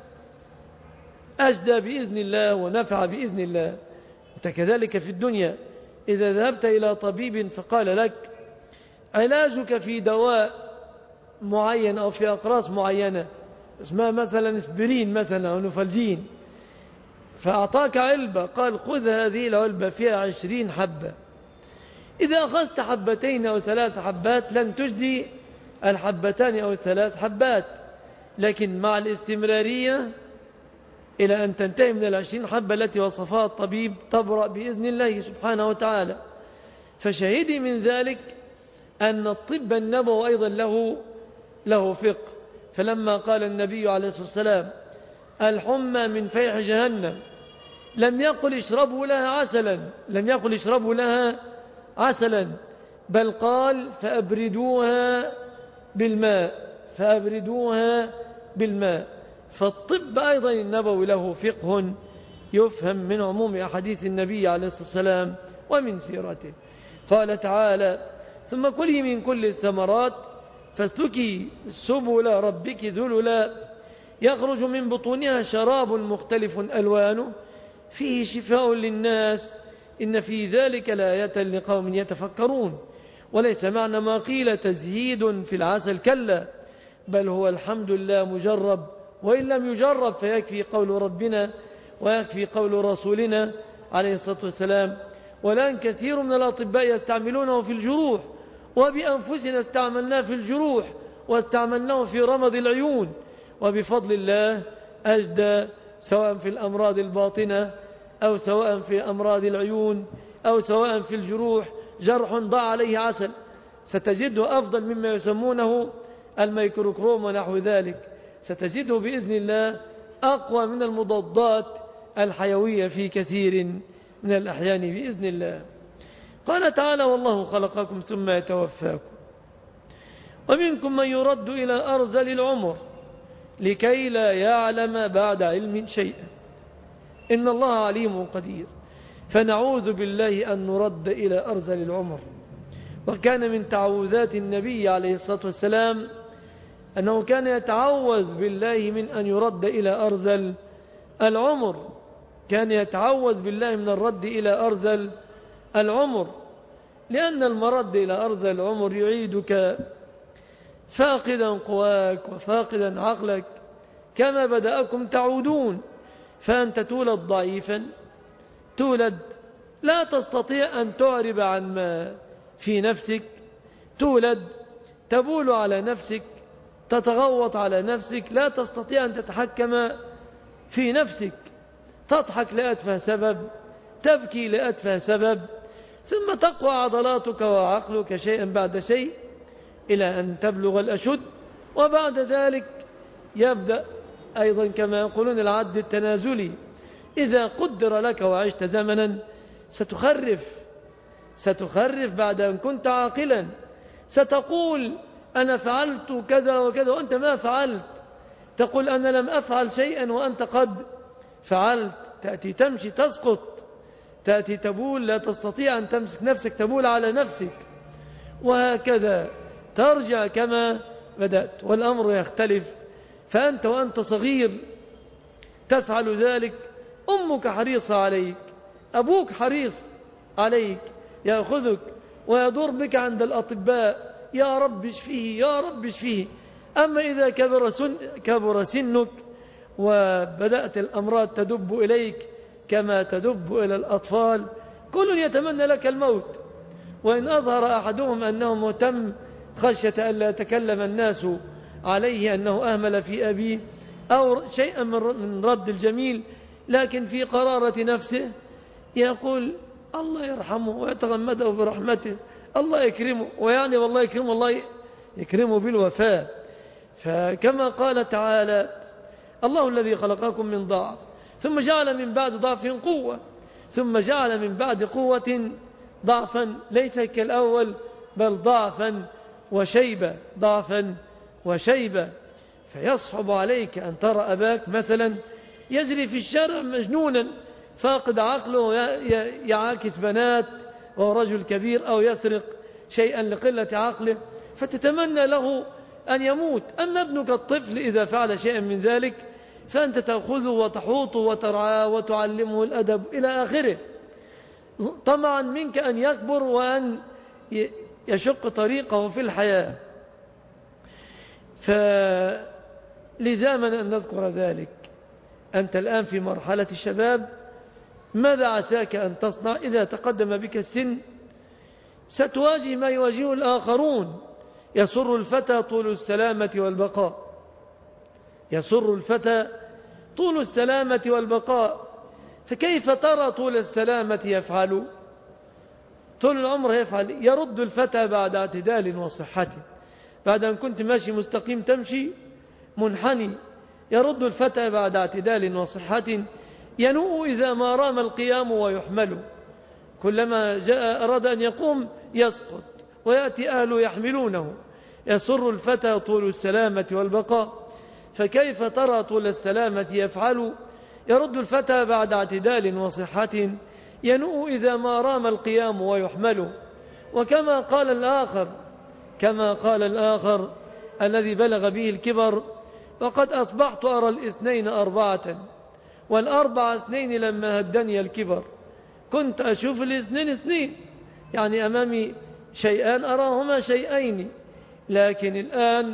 S2: أجدى بإذن الله ونفع بإذن الله. أنت كذلك في الدنيا إذا ذهبت إلى طبيب فقال لك علاجك في دواء معين أو في أقراص معينة اسمها مثلا اسبرين مثلا أو نفلجين، فأعطاك علبة قال خذ هذه العلبة فيها عشرين حبة، إذا أخذت حبتين أو ثلاث حبات لن تجدي الحبتان أو الثلاث حبات، لكن مع الاستمرارية إلى أن تنتهي من العشرين حبة التي وصفها الطبيب تبرأ بإذن الله سبحانه وتعالى. فشهدي من ذلك أن الطب النبوي أيضا له له فقه. فلما قال النبي عليه الصلاة والسلام الحمى من فيح جهنم لم يقل اشربوا لها عسلا لم يقل اشربوا لها عسلا بل قال فأبردوها بالماء فأبردوها بالماء. فالطب أيضا النبوي له فقه يفهم من عموم أحاديث النبي عليه الصلاة والسلام ومن سيرته. قال تعالى ثم كلي من كل الثمرات فاسلكي سبل ربك ذللا يخرج من بطونها شراب مختلف ألوانه فيه شفاء للناس إن في ذلك لآية لقوم يتفكرون. وليس معنى ما قيل تزهيد في العسل، كلا، بل هو الحمد لله مجرب، وإن لم يجرب فيكفي قول ربنا ويكفي قول رسولنا عليه الصلاة والسلام. والآن كثير من الأطباء يستعملونه في الجروح، وبأنفسنا استعملناه في الجروح واستعملناه في رمض العيون، وبفضل الله أجدى، سواء في الأمراض الباطنة أو سواء في أمراض العيون أو سواء في الجروح. جرح ضاع عليه عسل ستجده أفضل مما يسمونه الميكروكروم ونحو ذلك، ستجده بإذن الله أقوى من المضادات الحيوية في كثير من الأحيان بإذن الله. قال تعالى: والله خلقكم ثم يتوفاكم ومنكم من يرد إلى أرذل العمر لكي لا يعلم بعد علم شيئا إن الله عليم قدير. فنعوذ بالله أن نرد إلى أرذل العمر. وكان من تعوذات النبي عليه الصلاة والسلام أنه كان يتعوذ بالله من أن يرد إلى أرذل العمر، كان يتعوذ بالله من الرد إلى أرذل العمر، لأن المرد إلى أرذل العمر يعيدك فاقدا قواك وفاقدا عقلك كما بدأكم تعودون. فأنت تولد ضعيفا، تولد لا تستطيع أن تعرب عن ما في نفسك، تولد تبول على نفسك، تتغوط على نفسك، لا تستطيع أن تتحكم في نفسك، تضحك لأتفه سبب، تبكي لأتفه سبب، ثم تقوى عضلاتك وعقلك شيئا بعد شيء إلى أن تبلغ الأشد. وبعد ذلك يبدأ أيضا كما يقولون العد التنازلي، إذا قدر لك وعشت زمنا ستخرف، ستخرف بعد أن كنت عاقلا، ستقول أنا فعلت كذا وكذا وأنت ما فعلت، تقول أنا لم أفعل شيئا وأنت قد فعلت، تأتي تمشي تسقط، تأتي تبول لا تستطيع أن تمسك نفسك، تبول على نفسك، وهكذا ترجع كما بدأت، والأمر يختلف. فأنت وأنت صغير تفعل ذلك، أمك حريصة عليك، أبوك حريص عليك، يأخذك ويدور بك عند الأطباء، يا رب اشفيه يا رب اشفيه. أما إذا كبر, سن كبر سنك وبدأت الأمراض تدب إليك كما تدب إلى الأطفال، كل يتمنى لك الموت، وإن أظهر أحدهم أنه مهتم خشية أن لا يتكلم الناس عليه أنه أهمل في أبيه أو شيئا من رد الجميل، لكن في قرارة نفسه يقول الله يرحمه ويتغمده برحمته، الله يكرمه، ويعني والله يكرمه، الله يكرمه بالوفاة. فكما قال تعالى: الله الذي خلقكم من ضعف ثم جعل من بعد ضعف قوة ثم جعل من بعد قوة ضعفا، ليس كالأول بل ضعفا وشيبة، ضعفا وشيبة. فيصعب عليك أن ترى أباك مثلا يجري في الشارع مجنونا فاقد عقله، يعاكس بنات وهو رجل كبير، أو يسرق شيئا لقلة عقله، فتتمنى له أن يموت. أما ابنك الطفل إذا فعل شيئا من ذلك فأنت تأخذه وتحوطه وترعاه وتعلمه الأدب إلى آخره، طمعا منك أن يكبر وأن يشق طريقه في الحياة. فلزاما أن نذكر ذلك. أنت الآن في مرحلة الشباب، ماذا عساك أن تصنع إذا تقدم بك السن؟ ستواجه ما يواجهه الآخرون. يسر الفتى طول السلامة والبقاء، يسر الفتى طول السلامة والبقاء. فكيف ترى طول السلامة يفعل؟ طول العمر يفعل، يرد الفتى بعد اعتدال وصحة، بعد أن كنت ماشي مستقيم تمشي منحني، يرد الفتى بعد اعتدال وصحة، ينوء إذا ما رام القيام ويحمل، كلما جاء أراد أن يقوم يسقط ويأتي أهله يحملونه. يسر الفتى طول السلامة والبقاء. فكيف ترى طول السلامة يفعل؟ يرد الفتى بعد اعتدال وصحة، ينوء إذا ما رام القيام ويحمل. وكما قال الآخر كما قال الآخر الذي بلغ به الكبر: وقد أصبحت أرى الاثنين أربعة والأربع اثنين لما هدني الكبر. كنت أشوف الاثنين اثنين، يعني أمامي شيئان أراهما شيئين، لكن الآن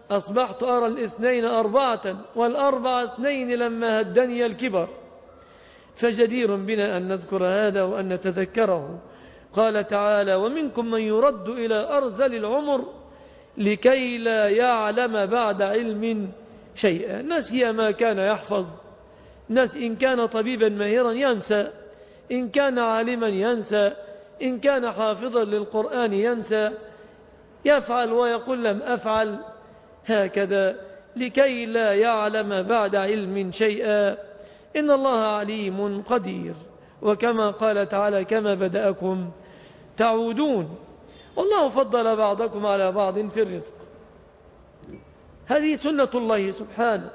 S2: أصبحت أرى الاثنين أربعة والأربعة اثنين لما هدني الكبر. فجدير بنا أن نذكر هذا وأن نتذكره. قال تعالى: ومنكم من يرد إلى أرذل العمر لكي لا يعلم بعد علم شيئا. نسي ما كان يحفظ، ناس إن كان طبيبا ماهرا ينسى، إن كان عالما ينسى، إن كان حافظا للقرآن ينسى، يفعل ويقول لم أفعل، هكذا لكي لا يعلم بعد علم شيئا. إن الله عليم قدير. وكما قال تعالى: كما بدأكم تعودون. والله فضل بعضكم على بعض في الرزق. هذه سنة الله سبحانه.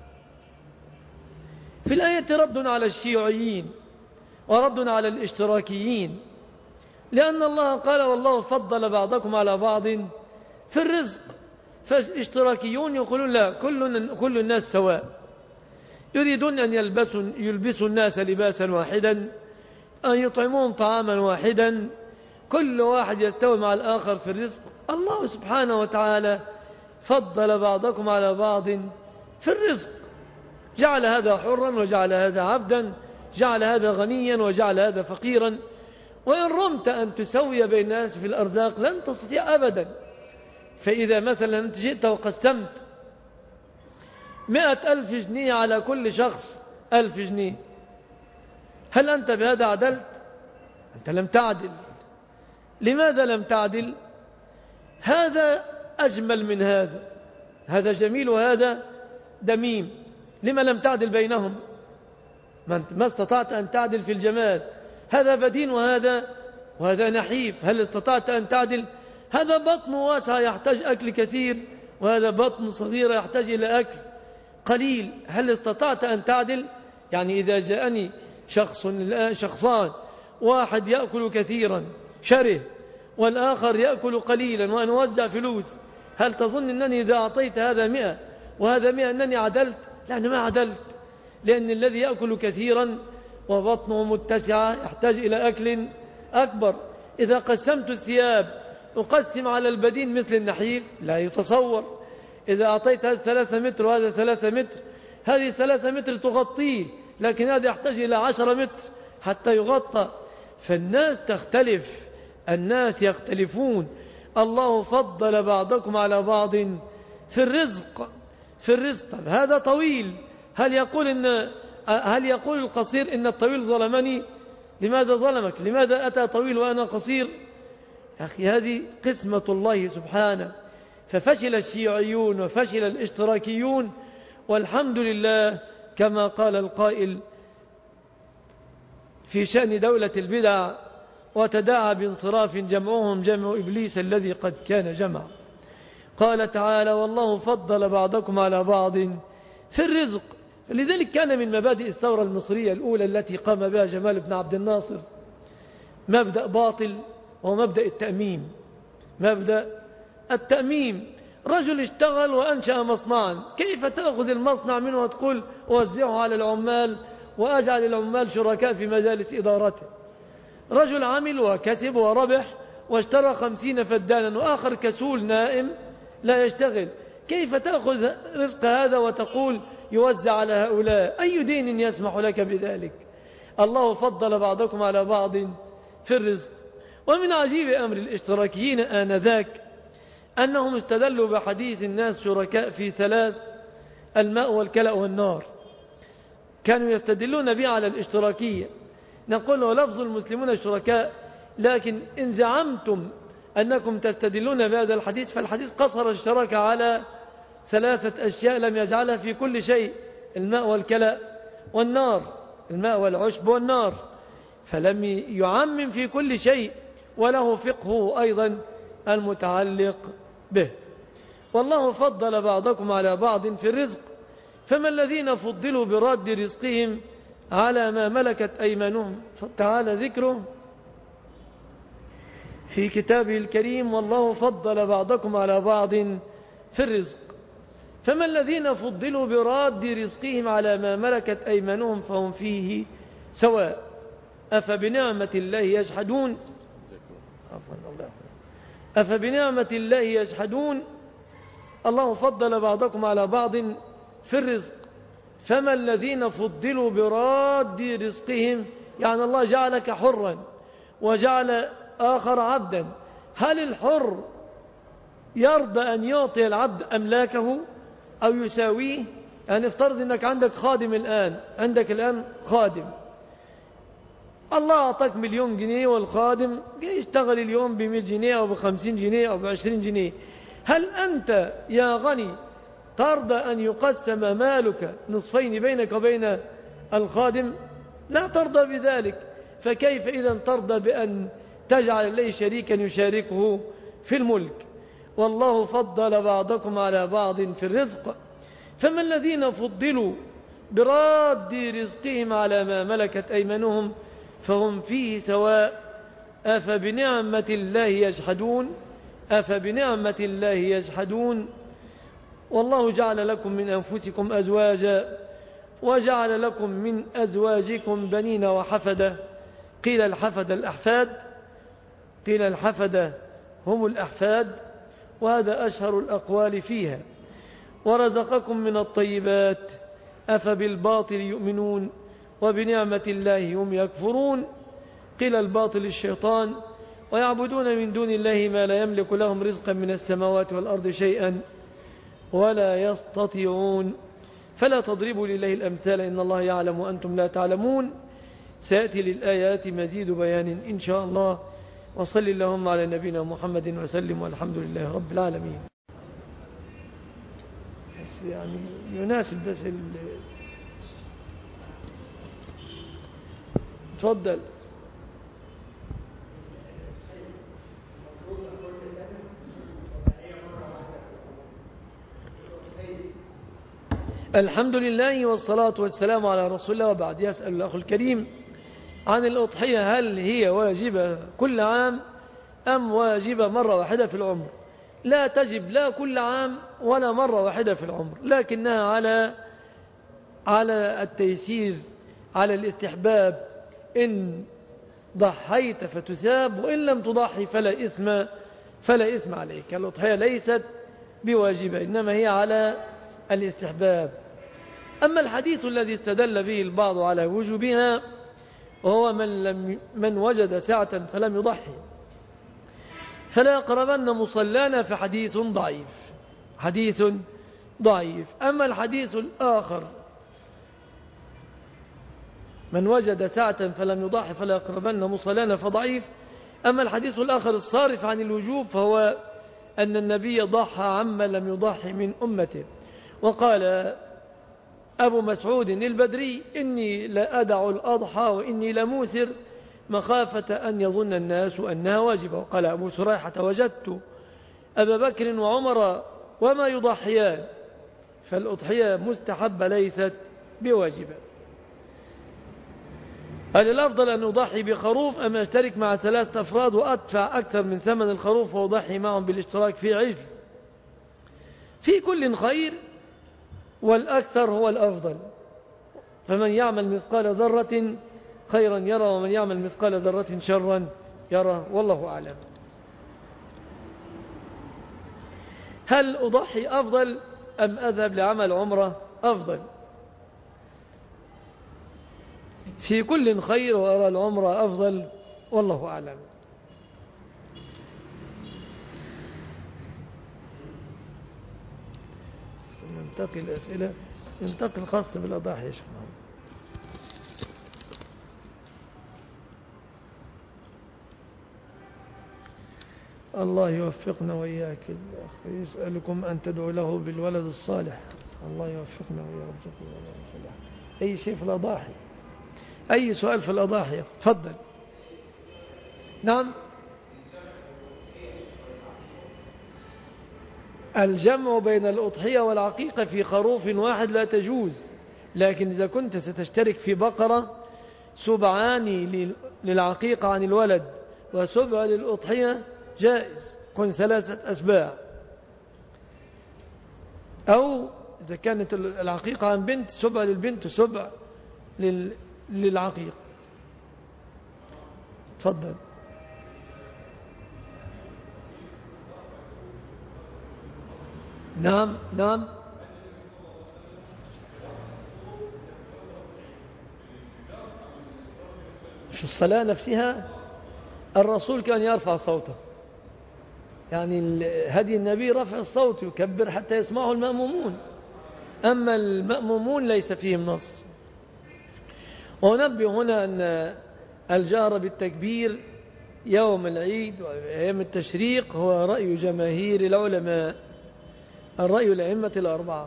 S2: في الآية رد على الشيوعيين ورد على الاشتراكيين، لأن الله قال: والله فضل بعضكم على بعض في الرزق. فالاشتراكيون يقولون: لا، كل, كل الناس سواء، يريدون أن يلبسوا, يلبسوا الناس لباسا واحدا، أن يطعمون طعاما واحدا، كل واحد يستوي مع الآخر في الرزق. الله سبحانه وتعالى فضل بعضكم على بعض في الرزق، جعل هذا حرا وجعل هذا عبدا، جعل هذا غنيا وجعل هذا فقيرا. وإن رمت أن تسوي بين الناس في الأرزاق لن تستطيع أبدا. فإذا مثلا أنت جئت وقسمت مئة ألف جنيه على كل شخص ألف جنيه، هل أنت بهذا عدلت؟ أنت لم تعدل. لماذا لم تعدل؟ هذا أجمل من هذا، هذا جميل وهذا دميم. لما لم تعدل بينهم؟ ما استطعت أن تعدل في الجمال. هذا بدين وهذا وهذا نحيف، هل استطعت أن تعدل؟ هذا بطن واسع يحتاج أكل كثير، وهذا بطن صغير يحتاج إلى أكل قليل، هل استطعت أن تعدل؟ يعني إذا جاءني شخص شخصان، واحد يأكل كثيرا شره والآخر يأكل قليلا، وأن وزع فلوس، هل تظن أنني إذا أعطيت هذا مئة وهذا مئة أنني عدلت؟ لأن ما عدلت، لأن الذي يأكل كثيرا وبطنه متسعة يحتاج إلى أكل أكبر. إذا قسمت الثياب أقسم على البدين مثل النحيف؟ لا يتصور. إذا أعطيت هذا ثلاثة متر وهذا ثلاثة متر، هذه ثلاثة متر تغطيه، لكن هذا يحتاج إلى عشرة متر حتى يغطى. فالناس تختلف، الناس يختلفون. الله فضل بعضكم على بعض في الرزق في الرزق. طب هذا طويل، هل يقول إن هل يقول القصير إن الطويل ظلمني؟ لماذا ظلمك؟ لماذا أتى طويل وأنا قصير؟ يا أخي هذه قسمة الله سبحانه. ففشل الشيوعيون وفشل الاشتراكيون، والحمد لله كما قال القائل في شأن دولة البدع: وتداعى بانصراف جمعهم جمع إبليس الذي قد كان جمع. قال تعالى: والله فضل بعضكم على بعض في الرزق. لذلك كان من مبادئ الثورة المصرية الأولى التي قام بها جمال بن عبد الناصر مبدأ باطل، ومبدأ التأميم. مبدأ التأميم، رجل اشتغل وأنشأ مصنعا، كيف تأخذ المصنع منه وتقول أوزعه على العمال وأجعل العمال شركاء في مجالس إدارته؟ رجل عمل وكسب وربح واشترى خمسين فدانا، وآخر كسول نائم لا يشتغل، كيف تأخذ رزق هذا وتقول يوزع على هؤلاء؟ أي دين يسمح لك بذلك؟ الله فضل بعضكم على بعض في الرزق. ومن عجيب أمر الاشتراكيين آنذاك أنهم استدلوا بحديث الناس شركاء في ثلاث: الماء والكلأ والنار. كانوا يستدلون به على الاشتراكية. نقول ولفظ المسلمون شركاء، لكن إن زعمتم أنكم تستدلون بهذا الحديث، فالحديث قصر الشراكة على ثلاثة أشياء لم يجعلها في كل شيء: الماء والكلأ والنار، الماء والعشب والنار، فلم يعمم في كل شيء، وله فقهه أيضا المتعلق به. والله فضل بعضكم على بعض في الرزق، فما الذين فضلوا براد رزقهم على ما ملكت أيمانهم. تعالى ذكره في كتابه الكريم: والله فضل بعضكم على بعض في الرزق، فما الذين فضلوا براد رزقهم على ما ملكت أيمانهم فهم فيه سواء أفبنعمة الله يجحدون أفبنعمة الله يجحدون الله فضل بعضكم على بعض في الرزق، فما الذين فضلوا براد رزقهم، يعني الله جعلك حرا وجعل آخر عبدا، هل الحر يرضى أن يعطي العبد أملاكه أو يساويه؟ يعني افترض أنك عندك خادم الآن، عندك الآن خادم، الله أعطاك مليون جنيه والخادم يشتغل اليوم بمئة جنيه أو بخمسين جنيه أو بعشرين جنيه، هل أنت يا غني ترضى أن يقسم مالك نصفين بينك وبين الخادم؟ لا ترضى بذلك، فكيف إذا ترضى بأن تجعل إليه شريكا يشاركه في الملك؟ والله فضل بعضكم على بعض في الرزق، فما الذين فضلوا براد رزقهم على ما ملكت أيمانهم فهم فيه سواء أفبنعمة الله يجحدون أفبنعمة الله يجحدون والله جعل لكم من أنفسكم أزواجا وجعل لكم من أزواجكم بنين وحفدة، قيل الحفد الأحفاد، قيل الحفدة هم الأحفاد، وهذا أشهر الأقوال فيها. ورزقكم من الطيبات أفبالباطل يؤمنون وبنعمة الله هم يكفرون، قيل الباطل الشيطان، ويعبدون من دون الله ما لا يملك لهم رزقا من السماوات والأرض شيئا ولا يستطيعون، فلا تضربوا لله الأمثال إن الله يعلم وأنتم لا تعلمون. سيأتي للآيات مزيد بيان إن شاء الله، وصل اللهم على نبينا محمد وسلم، والحمد لله رب العالمين. يعني يناسب بس ال... تفضل. الحمد لله والصلاة والسلام على رسول الله، وبعد. يسأل الأخ الكريم عن الأضحية، هل هي واجبة كل عام أم واجبة مرة واحدة في العمر؟ لا تجب لا كل عام ولا مرة واحدة في العمر، لكنها على على التيسير، على الاستحباب، إن ضحيت فتثاب وإن لم تضحي فلا إثم فلا إثم عليك. الأضحية ليست بواجبة، إنما هي على الاستحباب. أما الحديث الذي استدل به البعض على وجوبها وهو من, لم من وجد سعة فلم يضحي فلا يقربن مصلانا، فحديث ضعيف حديث ضعيف. أما الحديث الآخر من وجد سعة فلم يضحي فلا يقربن مصلانا فضعيف. أما الحديث الآخر الصارف عن الوجوب فهو أن النبي ضحى عما لم يضحي من أمته. وقال أبو مسعود البدري إني لا أدع الأضحى وإني لموسر مخافة أن يظن الناس أنها واجبة. وقال أبو سريحة وجدت أبا بكر وعمر وما يضحيان، فالأضحية مستحبة ليست بواجبة. هل الأفضل أن أضحي بخروف أم أشترك مع ثلاثة أفراد وأدفع أكثر من ثمن الخروف وأضحي معهم بالاشتراك في عجل؟ في كل خير، والأكثر هو الأفضل، فمن يعمل مثقال ذرة خيرا يرى ومن يعمل مثقال ذرة شرا يرى، والله أعلم. هل أضحي أفضل أم أذهب لعمل عمرة أفضل؟ في كل خير، وأرى العمرة أفضل، والله أعلم. ننتقل الأسئلة، ننتقل خاصة بالأضاحي يا شيخ محمد. الله يوفقنا وإياك. الأخ يسألكم أن تدعو له بالولد الصالح. الله يوفقنا ويرزقنا الولد الصالح. أي شيء في الأضاحي، أي سؤال في الأضاحي تفضل. نعم. الجمع بين الأضحية والعقيقة في خروف واحد لا تجوز، لكن إذا كنت ستشترك في بقرة سبعان للعقيقة عن الولد وسبع للأضحية جائز، كن ثلاثة أسباع. أو إذا كانت العقيقة عن بنت سبع للبنت وسبع للعقيقة. تفضل. نعم نعم. في الصلاة نفسها الرسول كان يرفع صوته، يعني هدي النبي رفع الصوت يكبر حتى يسمعه المأمومون، أما المأمومون ليس فيهم نص. ونبه هنا أن الجهر بالتكبير يوم العيد وأيام التشريق هو رأي جماهير العلماء، الرأي الأئمة الأربعة.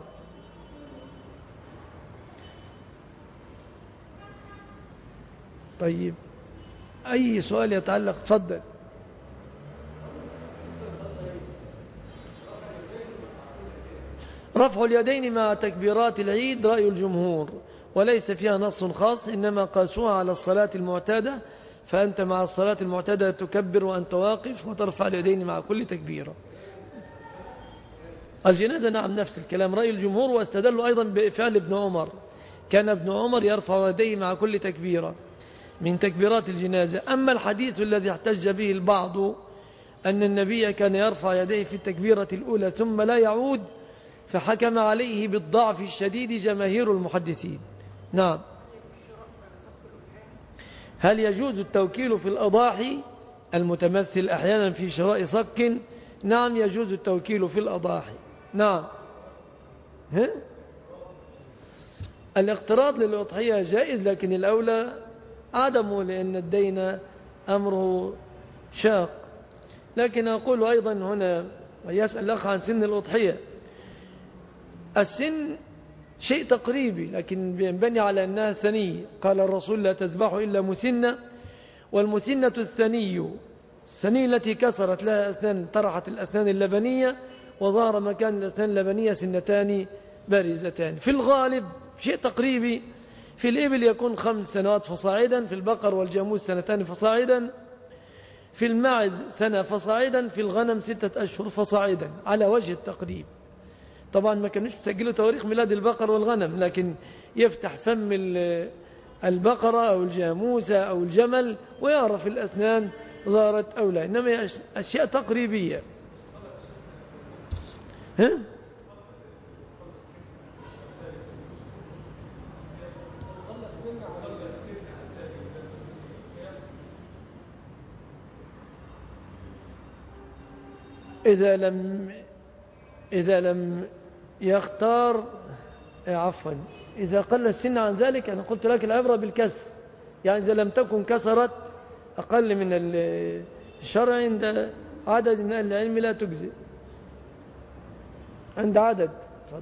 S2: طيب أي سؤال يتعلق؟ تفضل. رفع اليدين مع تكبيرات العيد رأي الجمهور، وليس فيها نص خاص، إنما قاسوها على الصلاة المعتادة، فأنت مع الصلاة المعتادة تكبر وأنت واقف وترفع اليدين مع كل تكبيرة. الجنازة نعم نفس الكلام رأي الجمهور، واستدلوا أيضا بفعل ابن عمر، كان ابن عمر يرفع يديه مع كل تكبيرة من تكبيرات الجنازة. أما الحديث الذي احتج به البعض أن النبي كان يرفع يديه في التكبيرة الأولى ثم لا يعود، فحكم عليه بالضعف الشديد جماهير المحدثين. نعم. هل يجوز التوكيل في الأضاحي المتمثل أحيانا في شراء صك؟ نعم يجوز التوكيل في الأضاحي. نعم. ها؟ الاقتراض للأضحية جائز، لكن الأولى عدمه، لأن الدين أمره شاق. لكن أقول أيضا هنا، يسأل الأخ عن سن الأضحية. السن شيء تقريبي، لكن ينبني على أنها ثنية. قال الرسول لا تذبح إلا مسنة، والمسنة الثني، الثني التي كسرت لها أسنان، طرحت الأسنان اللبنية وظهر مكان الأسنان اللبنية سنتان بارزتان. في الغالب شيء تقريبي. في الإبل يكون خمس سنوات فصاعدا، في البقر والجاموس سنتان فصاعدا، في الماعز سنة فصاعدا، في الغنم ستة أشهر فصاعدا، على وجه التقريب. طبعا ما كانوش تسجلوا تواريخ ميلاد البقر والغنم، لكن يفتح فم البقرة أو الجاموسة أو الجمل ويعرف الأسنان ظهرت أو لا، إنما أشياء تقريبية. ها؟ إذا لم إذا لم يختار، عفوا إذا قل السن عن ذلك، أنا قلت لك العبرة بالكسر، يعني إذا لم تكن كسرت أقل من الشرع عند عدد من أهل العلم لا تجزئ، عند عدد. تفضل.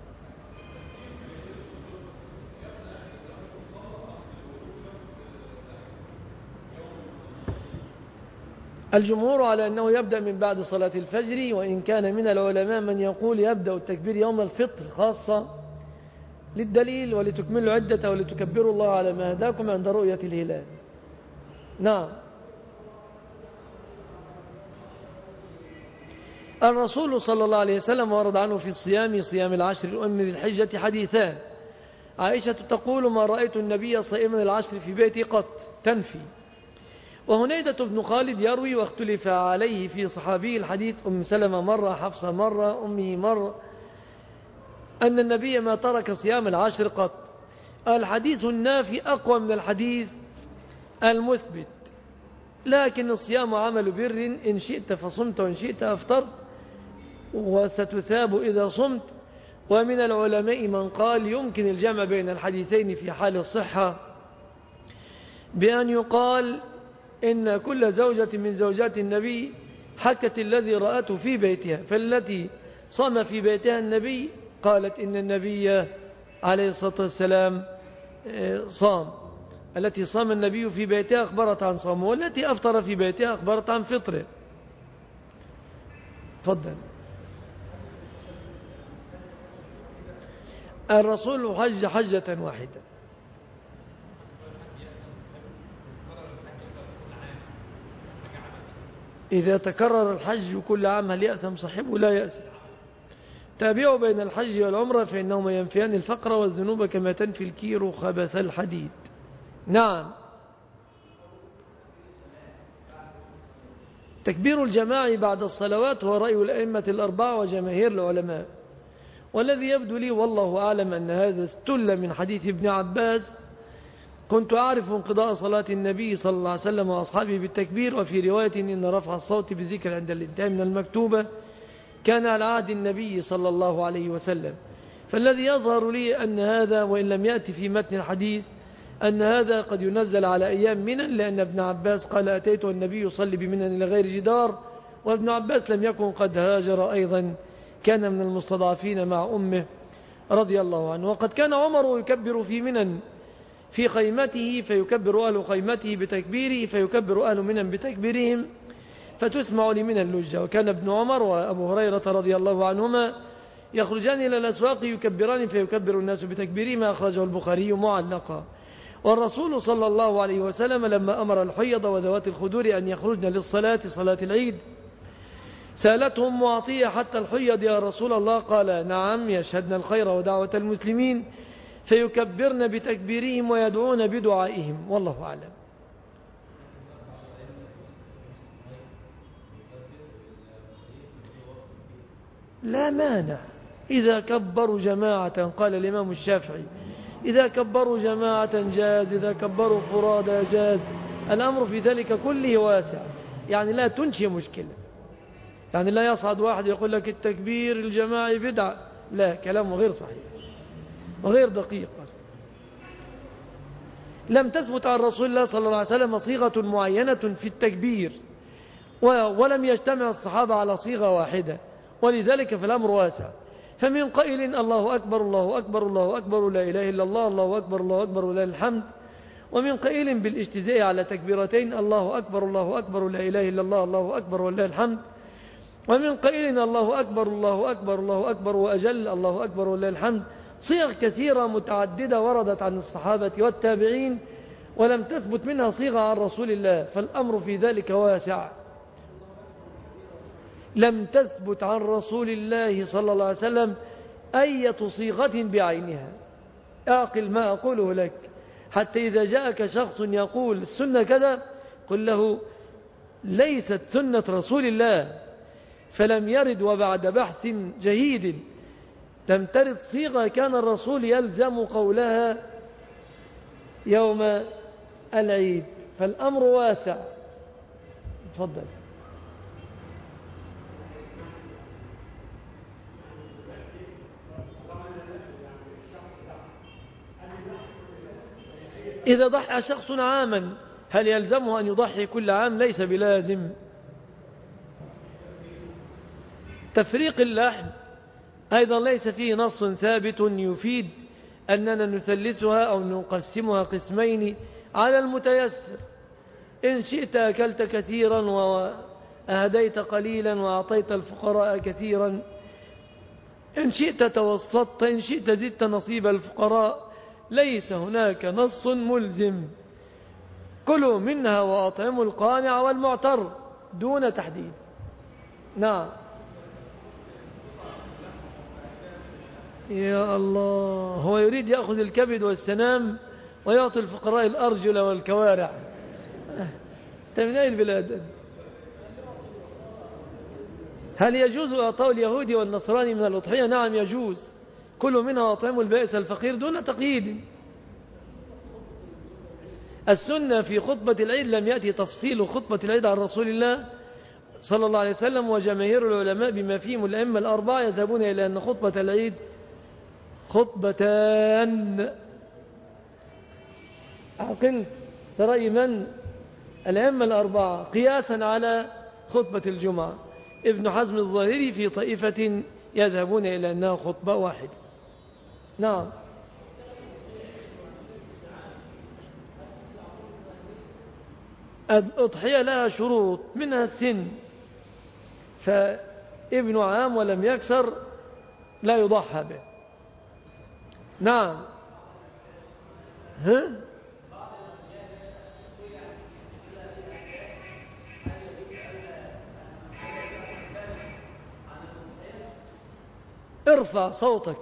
S2: الجمهور على أنه يبدأ من بعد صلاة الفجر، وإن كان من العلماء من يقول يبدأ التكبير يوم الفطر، خاصة للدليل ولتكملوا عدة ولتكبروا الله على ما هداكم عند رؤية الهلال. نعم. الرسول صلى الله عليه وسلم ورد عنه في الصيام، صيام العشر الأم من الحجة، حديثان. عائشة تقول ما رأيت النبي صائما العشر في بيتي قط، تنفي. وهنيدة بن خالد يروي، واختلف عليه في صحابي الحديث، أم سلمة مرة، حفصة مرة، أمه مرة، أن النبي ما ترك صيام العشر قط. الحديث النافي أقوى من الحديث المثبت، لكن الصيام عمل بر، إن شئت فصمت وإن شئت أفطرت، وستثاب إذا صمت. ومن العلماء من قال يمكن الجمع بين الحديثين في حال الصحة، بأن يقال إن كل زوجة من زوجات النبي حكت الذي رأته في بيتها، فالتي صام في بيتها النبي قالت إن النبي عليه الصلاة والسلام صام، التي صام النبي في بيتها أخبرت عن صومه، والتي أفطر في بيتها أخبرت عن فطره. تفضل. الرسول حج حجة واحدة. إذا تكرر الحج كل عام هل يأثم صاحبه؟ لا يأثم. تابعوا بين الحج والعمرة فإنهما ينفيان الفقر والذنوب كما تنفي الكير خبث الحديد. نعم. تكبير الجماع بعد الصلوات هو رأي الأئمة الأربعة وجماهير العلماء، والذي يبدو لي والله أعلم أن هذا استل من حديث ابن عباس: كنت أعرف انقضاء صلاة النبي صلى الله عليه وسلم وأصحابه بالتكبير. وفي رواية إن رفع الصوت بالذكر عند الانتهاء من المكتوبة كان على عهد النبي صلى الله عليه وسلم. فالذي يظهر لي أن هذا، وإن لم يأتي في متن الحديث، أن هذا قد ينزل على أيام منى، لأن ابن عباس قال: أتيت النبي يصلي بمنى إلى غير جدار. وابن عباس لم يكن قد هاجر أيضا، كان من المستضعفين مع أمه رضي الله عنه. وقد كان عمر يكبر في منى في خيمته، فيكبر أهل خيمته بتكبيره، فيكبر أهل منى بتكبيرهم، فتسمع لمنى اللجة. وكان ابن عمر وأبو هريرة رضي الله عنهما يخرجان إلى الأسواق يكبران، فيكبر الناس بتكبيرهم، أخرجه البخاري معلقا. والرسول صلى الله عليه وسلم لما أمر الحيض وذوات الخدور أن يخرجن للصلاة صلاة العيد سألتهم معطية: حتى الحيض يا رسول الله؟ قال: نعم، يشهدن الخير ودعوة المسلمين، فيكبرن بتكبيرهم ويدعون بدعائهم. والله أعلم. لا مانع إذا كبروا جماعة، قال الإمام الشافعي: إذا كبروا جماعة جاز، إذا كبروا فرادى جاز. الأمر في ذلك كله واسع، يعني لا تنشي مشكلة. يعني لا يصعد واحد يقول لك التكبير الجماعي بدعة، لا، كلامه غير صحيح وغير دقيق. لم تثبت عن رسول الله صلى الله عليه وسلم صيغة معينة في التكبير، ولم يجتمع الصحابة على صيغة واحدة، ولذلك فالأمر واسع. فمن قائل: الله أكبر الله أكبر الله أكبر لا إله إلا الله الله أكبر الله أكبر ولله الحمد. ومن قائل بالاجتزاء على تكبيرتين: الله أكبر الله أكبر لا إله إلا الله الله أكبر ولله الحمد. ومن قائل: الله أكبر الله أكبر الله أكبر وأجل الله أكبر ولله الحمد. صيغ كثيرة متعددة وردت عن الصحابة والتابعين، ولم تثبت منها صيغة عن رسول الله، فالأمر في ذلك واسع. لم تثبت عن رسول الله صلى الله عليه وسلم أي صيغة بعينها. أعقل ما أقوله لك، حتى إذا جاءك شخص يقول السنة كذا، قل له: ليست سنة رسول الله، فلم يرد، وبعد بحث جهيد لم ترد صيغة كان الرسول يلزم قولها يوم العيد، فالأمر واسع. تفضل. إذا ضحى شخص عاما هل يلزمه أن يضحي كل عام؟ ليس بلازم. تفريق اللحم أيضا ليس فيه نص ثابت يفيد أننا نثلثها أو نقسمها قسمين على المتيسر. إن شئت أكلت كثيرا وأهديت قليلا وأعطيت الفقراء كثيرا، إن شئت توسطت، إن شئت زدت نصيب الفقراء. ليس هناك نص ملزم. كلوا منها وأطعموا القانع والمعتر دون تحديد. نعم. يا الله، هو يريد يأخذ الكبد والسنام ويعطي الفقراء الأرجل والكوارع. من أي البلاد؟ هل يجوز إعطاء اليهودي والنصراني من الأضحية؟ نعم يجوز. كلوا منها وأطعموا البائس الفقير دون تقييد. السنة في خطبة العيد لم يأتي تفصيل خطبة العيد عن رسول الله صلى الله عليه وسلم، وجماهير العلماء بما فيهم الأئمة الأربعة يذهبون إلى أن خطبة العيد خطبتان. عقلت رأي من؟ الأئمة الأربعة، قياسا على خطبة الجمعة. ابن حزم الظاهري في طائفة يذهبون إلى أنها خطبة واحدة. نعم. الأضحية لها شروط، منها السن، فابن عام ولم يكسر لا يضحى به. نعم. ها؟ ارفع صوتك.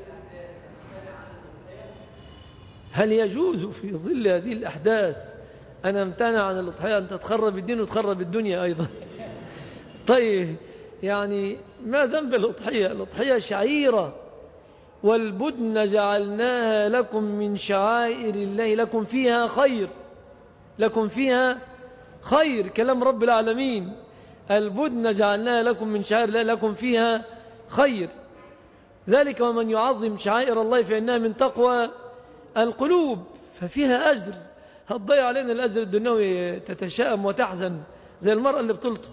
S2: هل يجوز في ظل هذه الأحداث أنا امتنع عن الأضحية، أنت تخرب الدين وتخرب الدنيا أيضا. طيب يعني ما ذنب الأضحية؟ الأضحية شعيرة، والبدن جعلناها لكم من شعائر الله لكم فيها خير، لكم فيها خير، كلام رب العالمين. البدن جعلناها لكم من شعائر الله لكم فيها خير، ذلك ومن يعظم شعائر الله فإنها من تقوى القلوب، ففيها أجر. هتضيع علينا الأجر الدنيوي تتشائم وتحزن زي المرأة اللي بتلطم.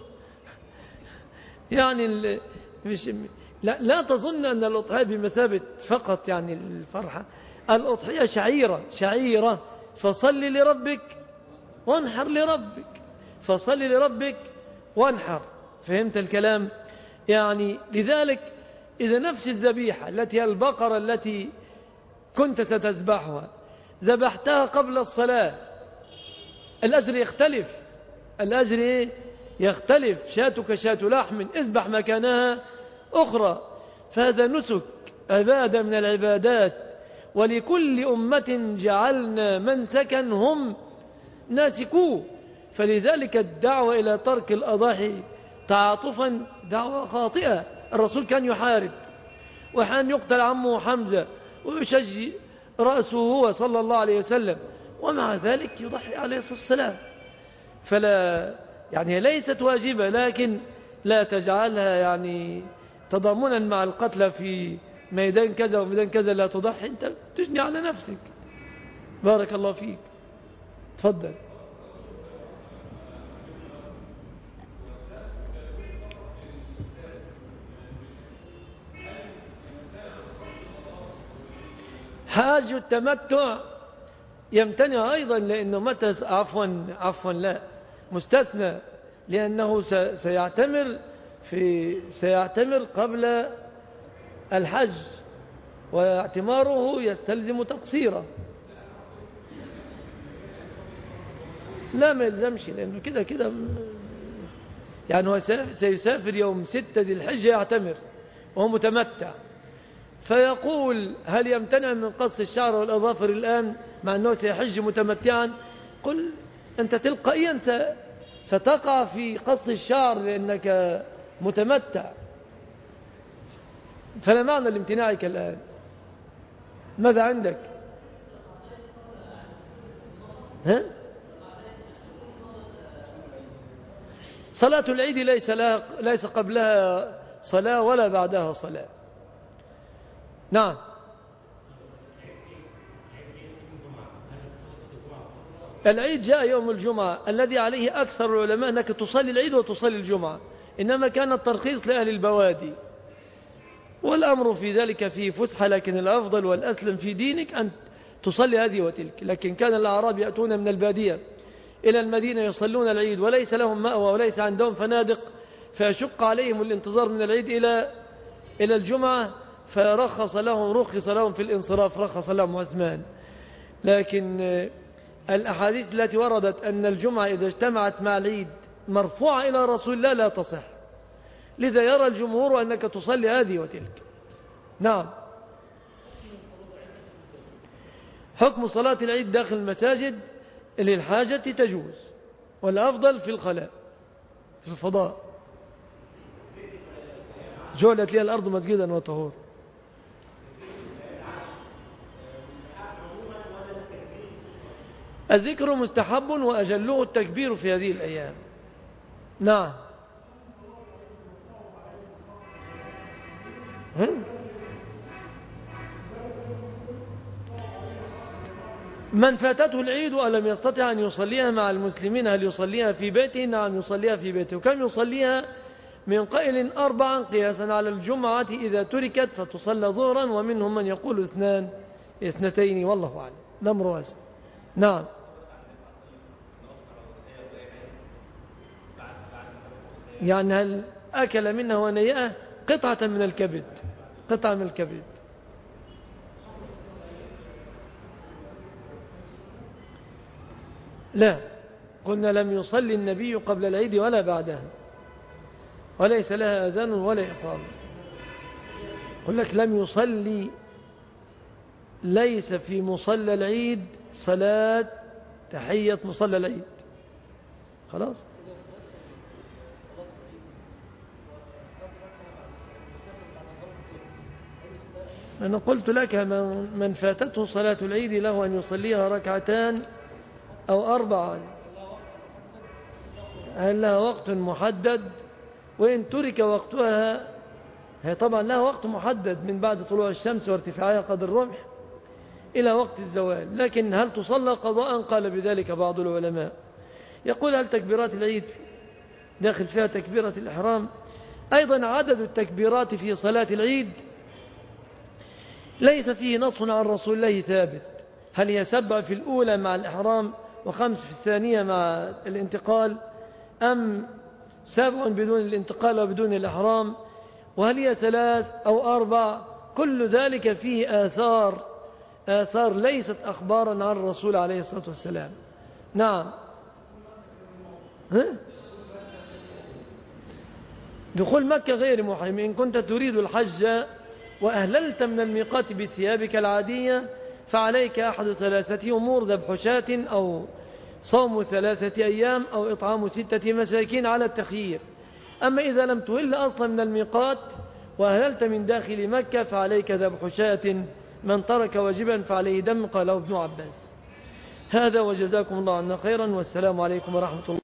S2: يعني مش لا, لا تظن أن الأضحية بمثابة فقط يعني الفرحة. الأضحية شعيرة، شعيرة. فصل لربك وانحر لربك، فصل لربك وانحر. فهمت الكلام؟ يعني لذلك إذا نفس الذبيحة التي هي البقرة التي كنت ستذبحها ذبحتها قبل الصلاة، الأجر يختلف، الأجر يختلف. شاتك شات لحم اذبح مكانها أخرى. فهذا نسك، عبادة من العبادات. ولكل أمة جعلنا منسكا هم ناسكوه. فلذلك الدعوة إلى ترك الأضاحي تعاطفا دعوة خاطئة. الرسول كان يحارب، وحان يقتل عمه حمزة ويشج رأسه هو صلى الله عليه وسلم، ومع ذلك يضحي عليه الصلاة والسلام. فلا يعني ليست واجبة، لكن لا تجعلها يعني تضامنا مع القتلى في ميدان كذا وميدان كذا لا تضحي، انت تجني على نفسك. بارك الله فيك. تفضل. حاج التمتع يمتنع أيضا، لأنه متى عفوا عفوا لا مستثنى، لأنه سيعتمر في سيعتمر قبل الحج، واعتماره يستلزم تقصيره. لا ما يلزمش، لأنه كده كده يعني هو سيسافر يوم ستة ذي الحجة يعتمر وهو متمتع. فيقول هل يمتنع من قص الشعر والأظافر الآن مع أنه سيحج متمتعا؟ قل أنت تلقائيا ستقع في قص الشعر لأنك متمتع، فلا معنى لامتناعك الآن. ماذا عندك؟ ها؟ صلاة العيد ليس, ليس قبلها صلاة ولا بعدها صلاة. نعم. العيد جاء يوم الجمعة، الذي عليه أكثر العلماء أنك تصلي العيد وتصلي الجمعة، إنما كان الترخيص لأهل البوادي، والأمر في ذلك فيه فسحة، لكن الأفضل والأسلم في دينك أن تصلي هذه وتلك. لكن كان الأعراب يأتون من البادية إلى المدينة يصلون العيد وليس لهم مأوى وليس عندهم فنادق، فيشق عليهم الانتظار من العيد إلى إلى الجمعة، فرخص لهم رخص لهم في الانصراف، رخص لهم عثمان. لكن الأحاديث التي وردت أن الجمعة إذا اجتمعت مع العيد مرفوعة إلى رسول الله لا تصح، لذا يرى الجمهور أنك تصلي هذه وتلك. نعم. حكم صلاة العيد داخل المساجد للحاجة تجوز، والأفضل في الخلاء في الفضاء. جعلت لي الأرض مسجدا وطهور. الذكر مستحب وأجله التكبير في هذه الأيام. نعم. من فاتته العيد ولم يستطع أن يصليها مع المسلمين هل يصليها في بيته؟ نعم يصليها في بيته. وكم يصليها من قائل أربعا قياسا على الجمعة إذا تركت فتصلى ظهرا، ومنهم من يقول اثنان اثنتين، والله أعلم. الأمر واسع. نعم. يعني هل أكل منها ونيئة قطعة من الكبد، قطعة من الكبد. لا، قلنا لم يصلي النبي قبل العيد ولا بعدها، وليس لها أذان ولا إقامة. قل لك لم يصلي، ليس في مصلى العيد صلاة تحية مصلى العيد. خلاص. أنا قلت لك من فاتته صلاة العيد له أن يصليها ركعتان أو أربعا. هل لها وقت محدد؟ وإن ترك وقتها، هي طبعا لها وقت محدد من بعد طلوع الشمس وارتفاعها قدر الرمح إلى وقت الزوال، لكن هل تصلى قضاء؟ قال بذلك بعض العلماء. يقول هل تكبيرات العيد داخل فيها تكبيرة الإحرام؟ أيضا عدد التكبيرات في صلاة العيد ليس فيه نص عن رسول الله ثابت، هل هي سبع في الأولى مع الإحرام وخمس في الثانية مع الانتقال، أم سبع بدون الانتقال وبدون الإحرام، وهل هي ثلاث أو أربع؟ كل ذلك فيه آثار آثار ليست أخبارا عن الرسول عليه الصلاة والسلام. نعم. ها؟ دخول مكة غير محرم. إن كنت تريد الحج وأهللت من الميقات بثيابك العادية فعليك أحد ثلاثة أمور: ذبح شاة أو صوم ثلاثة أيام أو إطعام ستة مساكين على التخيير. أما إذا لم تهل أصلا من الميقات وأهللت من داخل مكة فعليك ذبح شاة، من ترك واجبا فعليه دم، قاله ابن عباس. هذا وجزاكم الله عنا خيرا، والسلام عليكم ورحمة الله.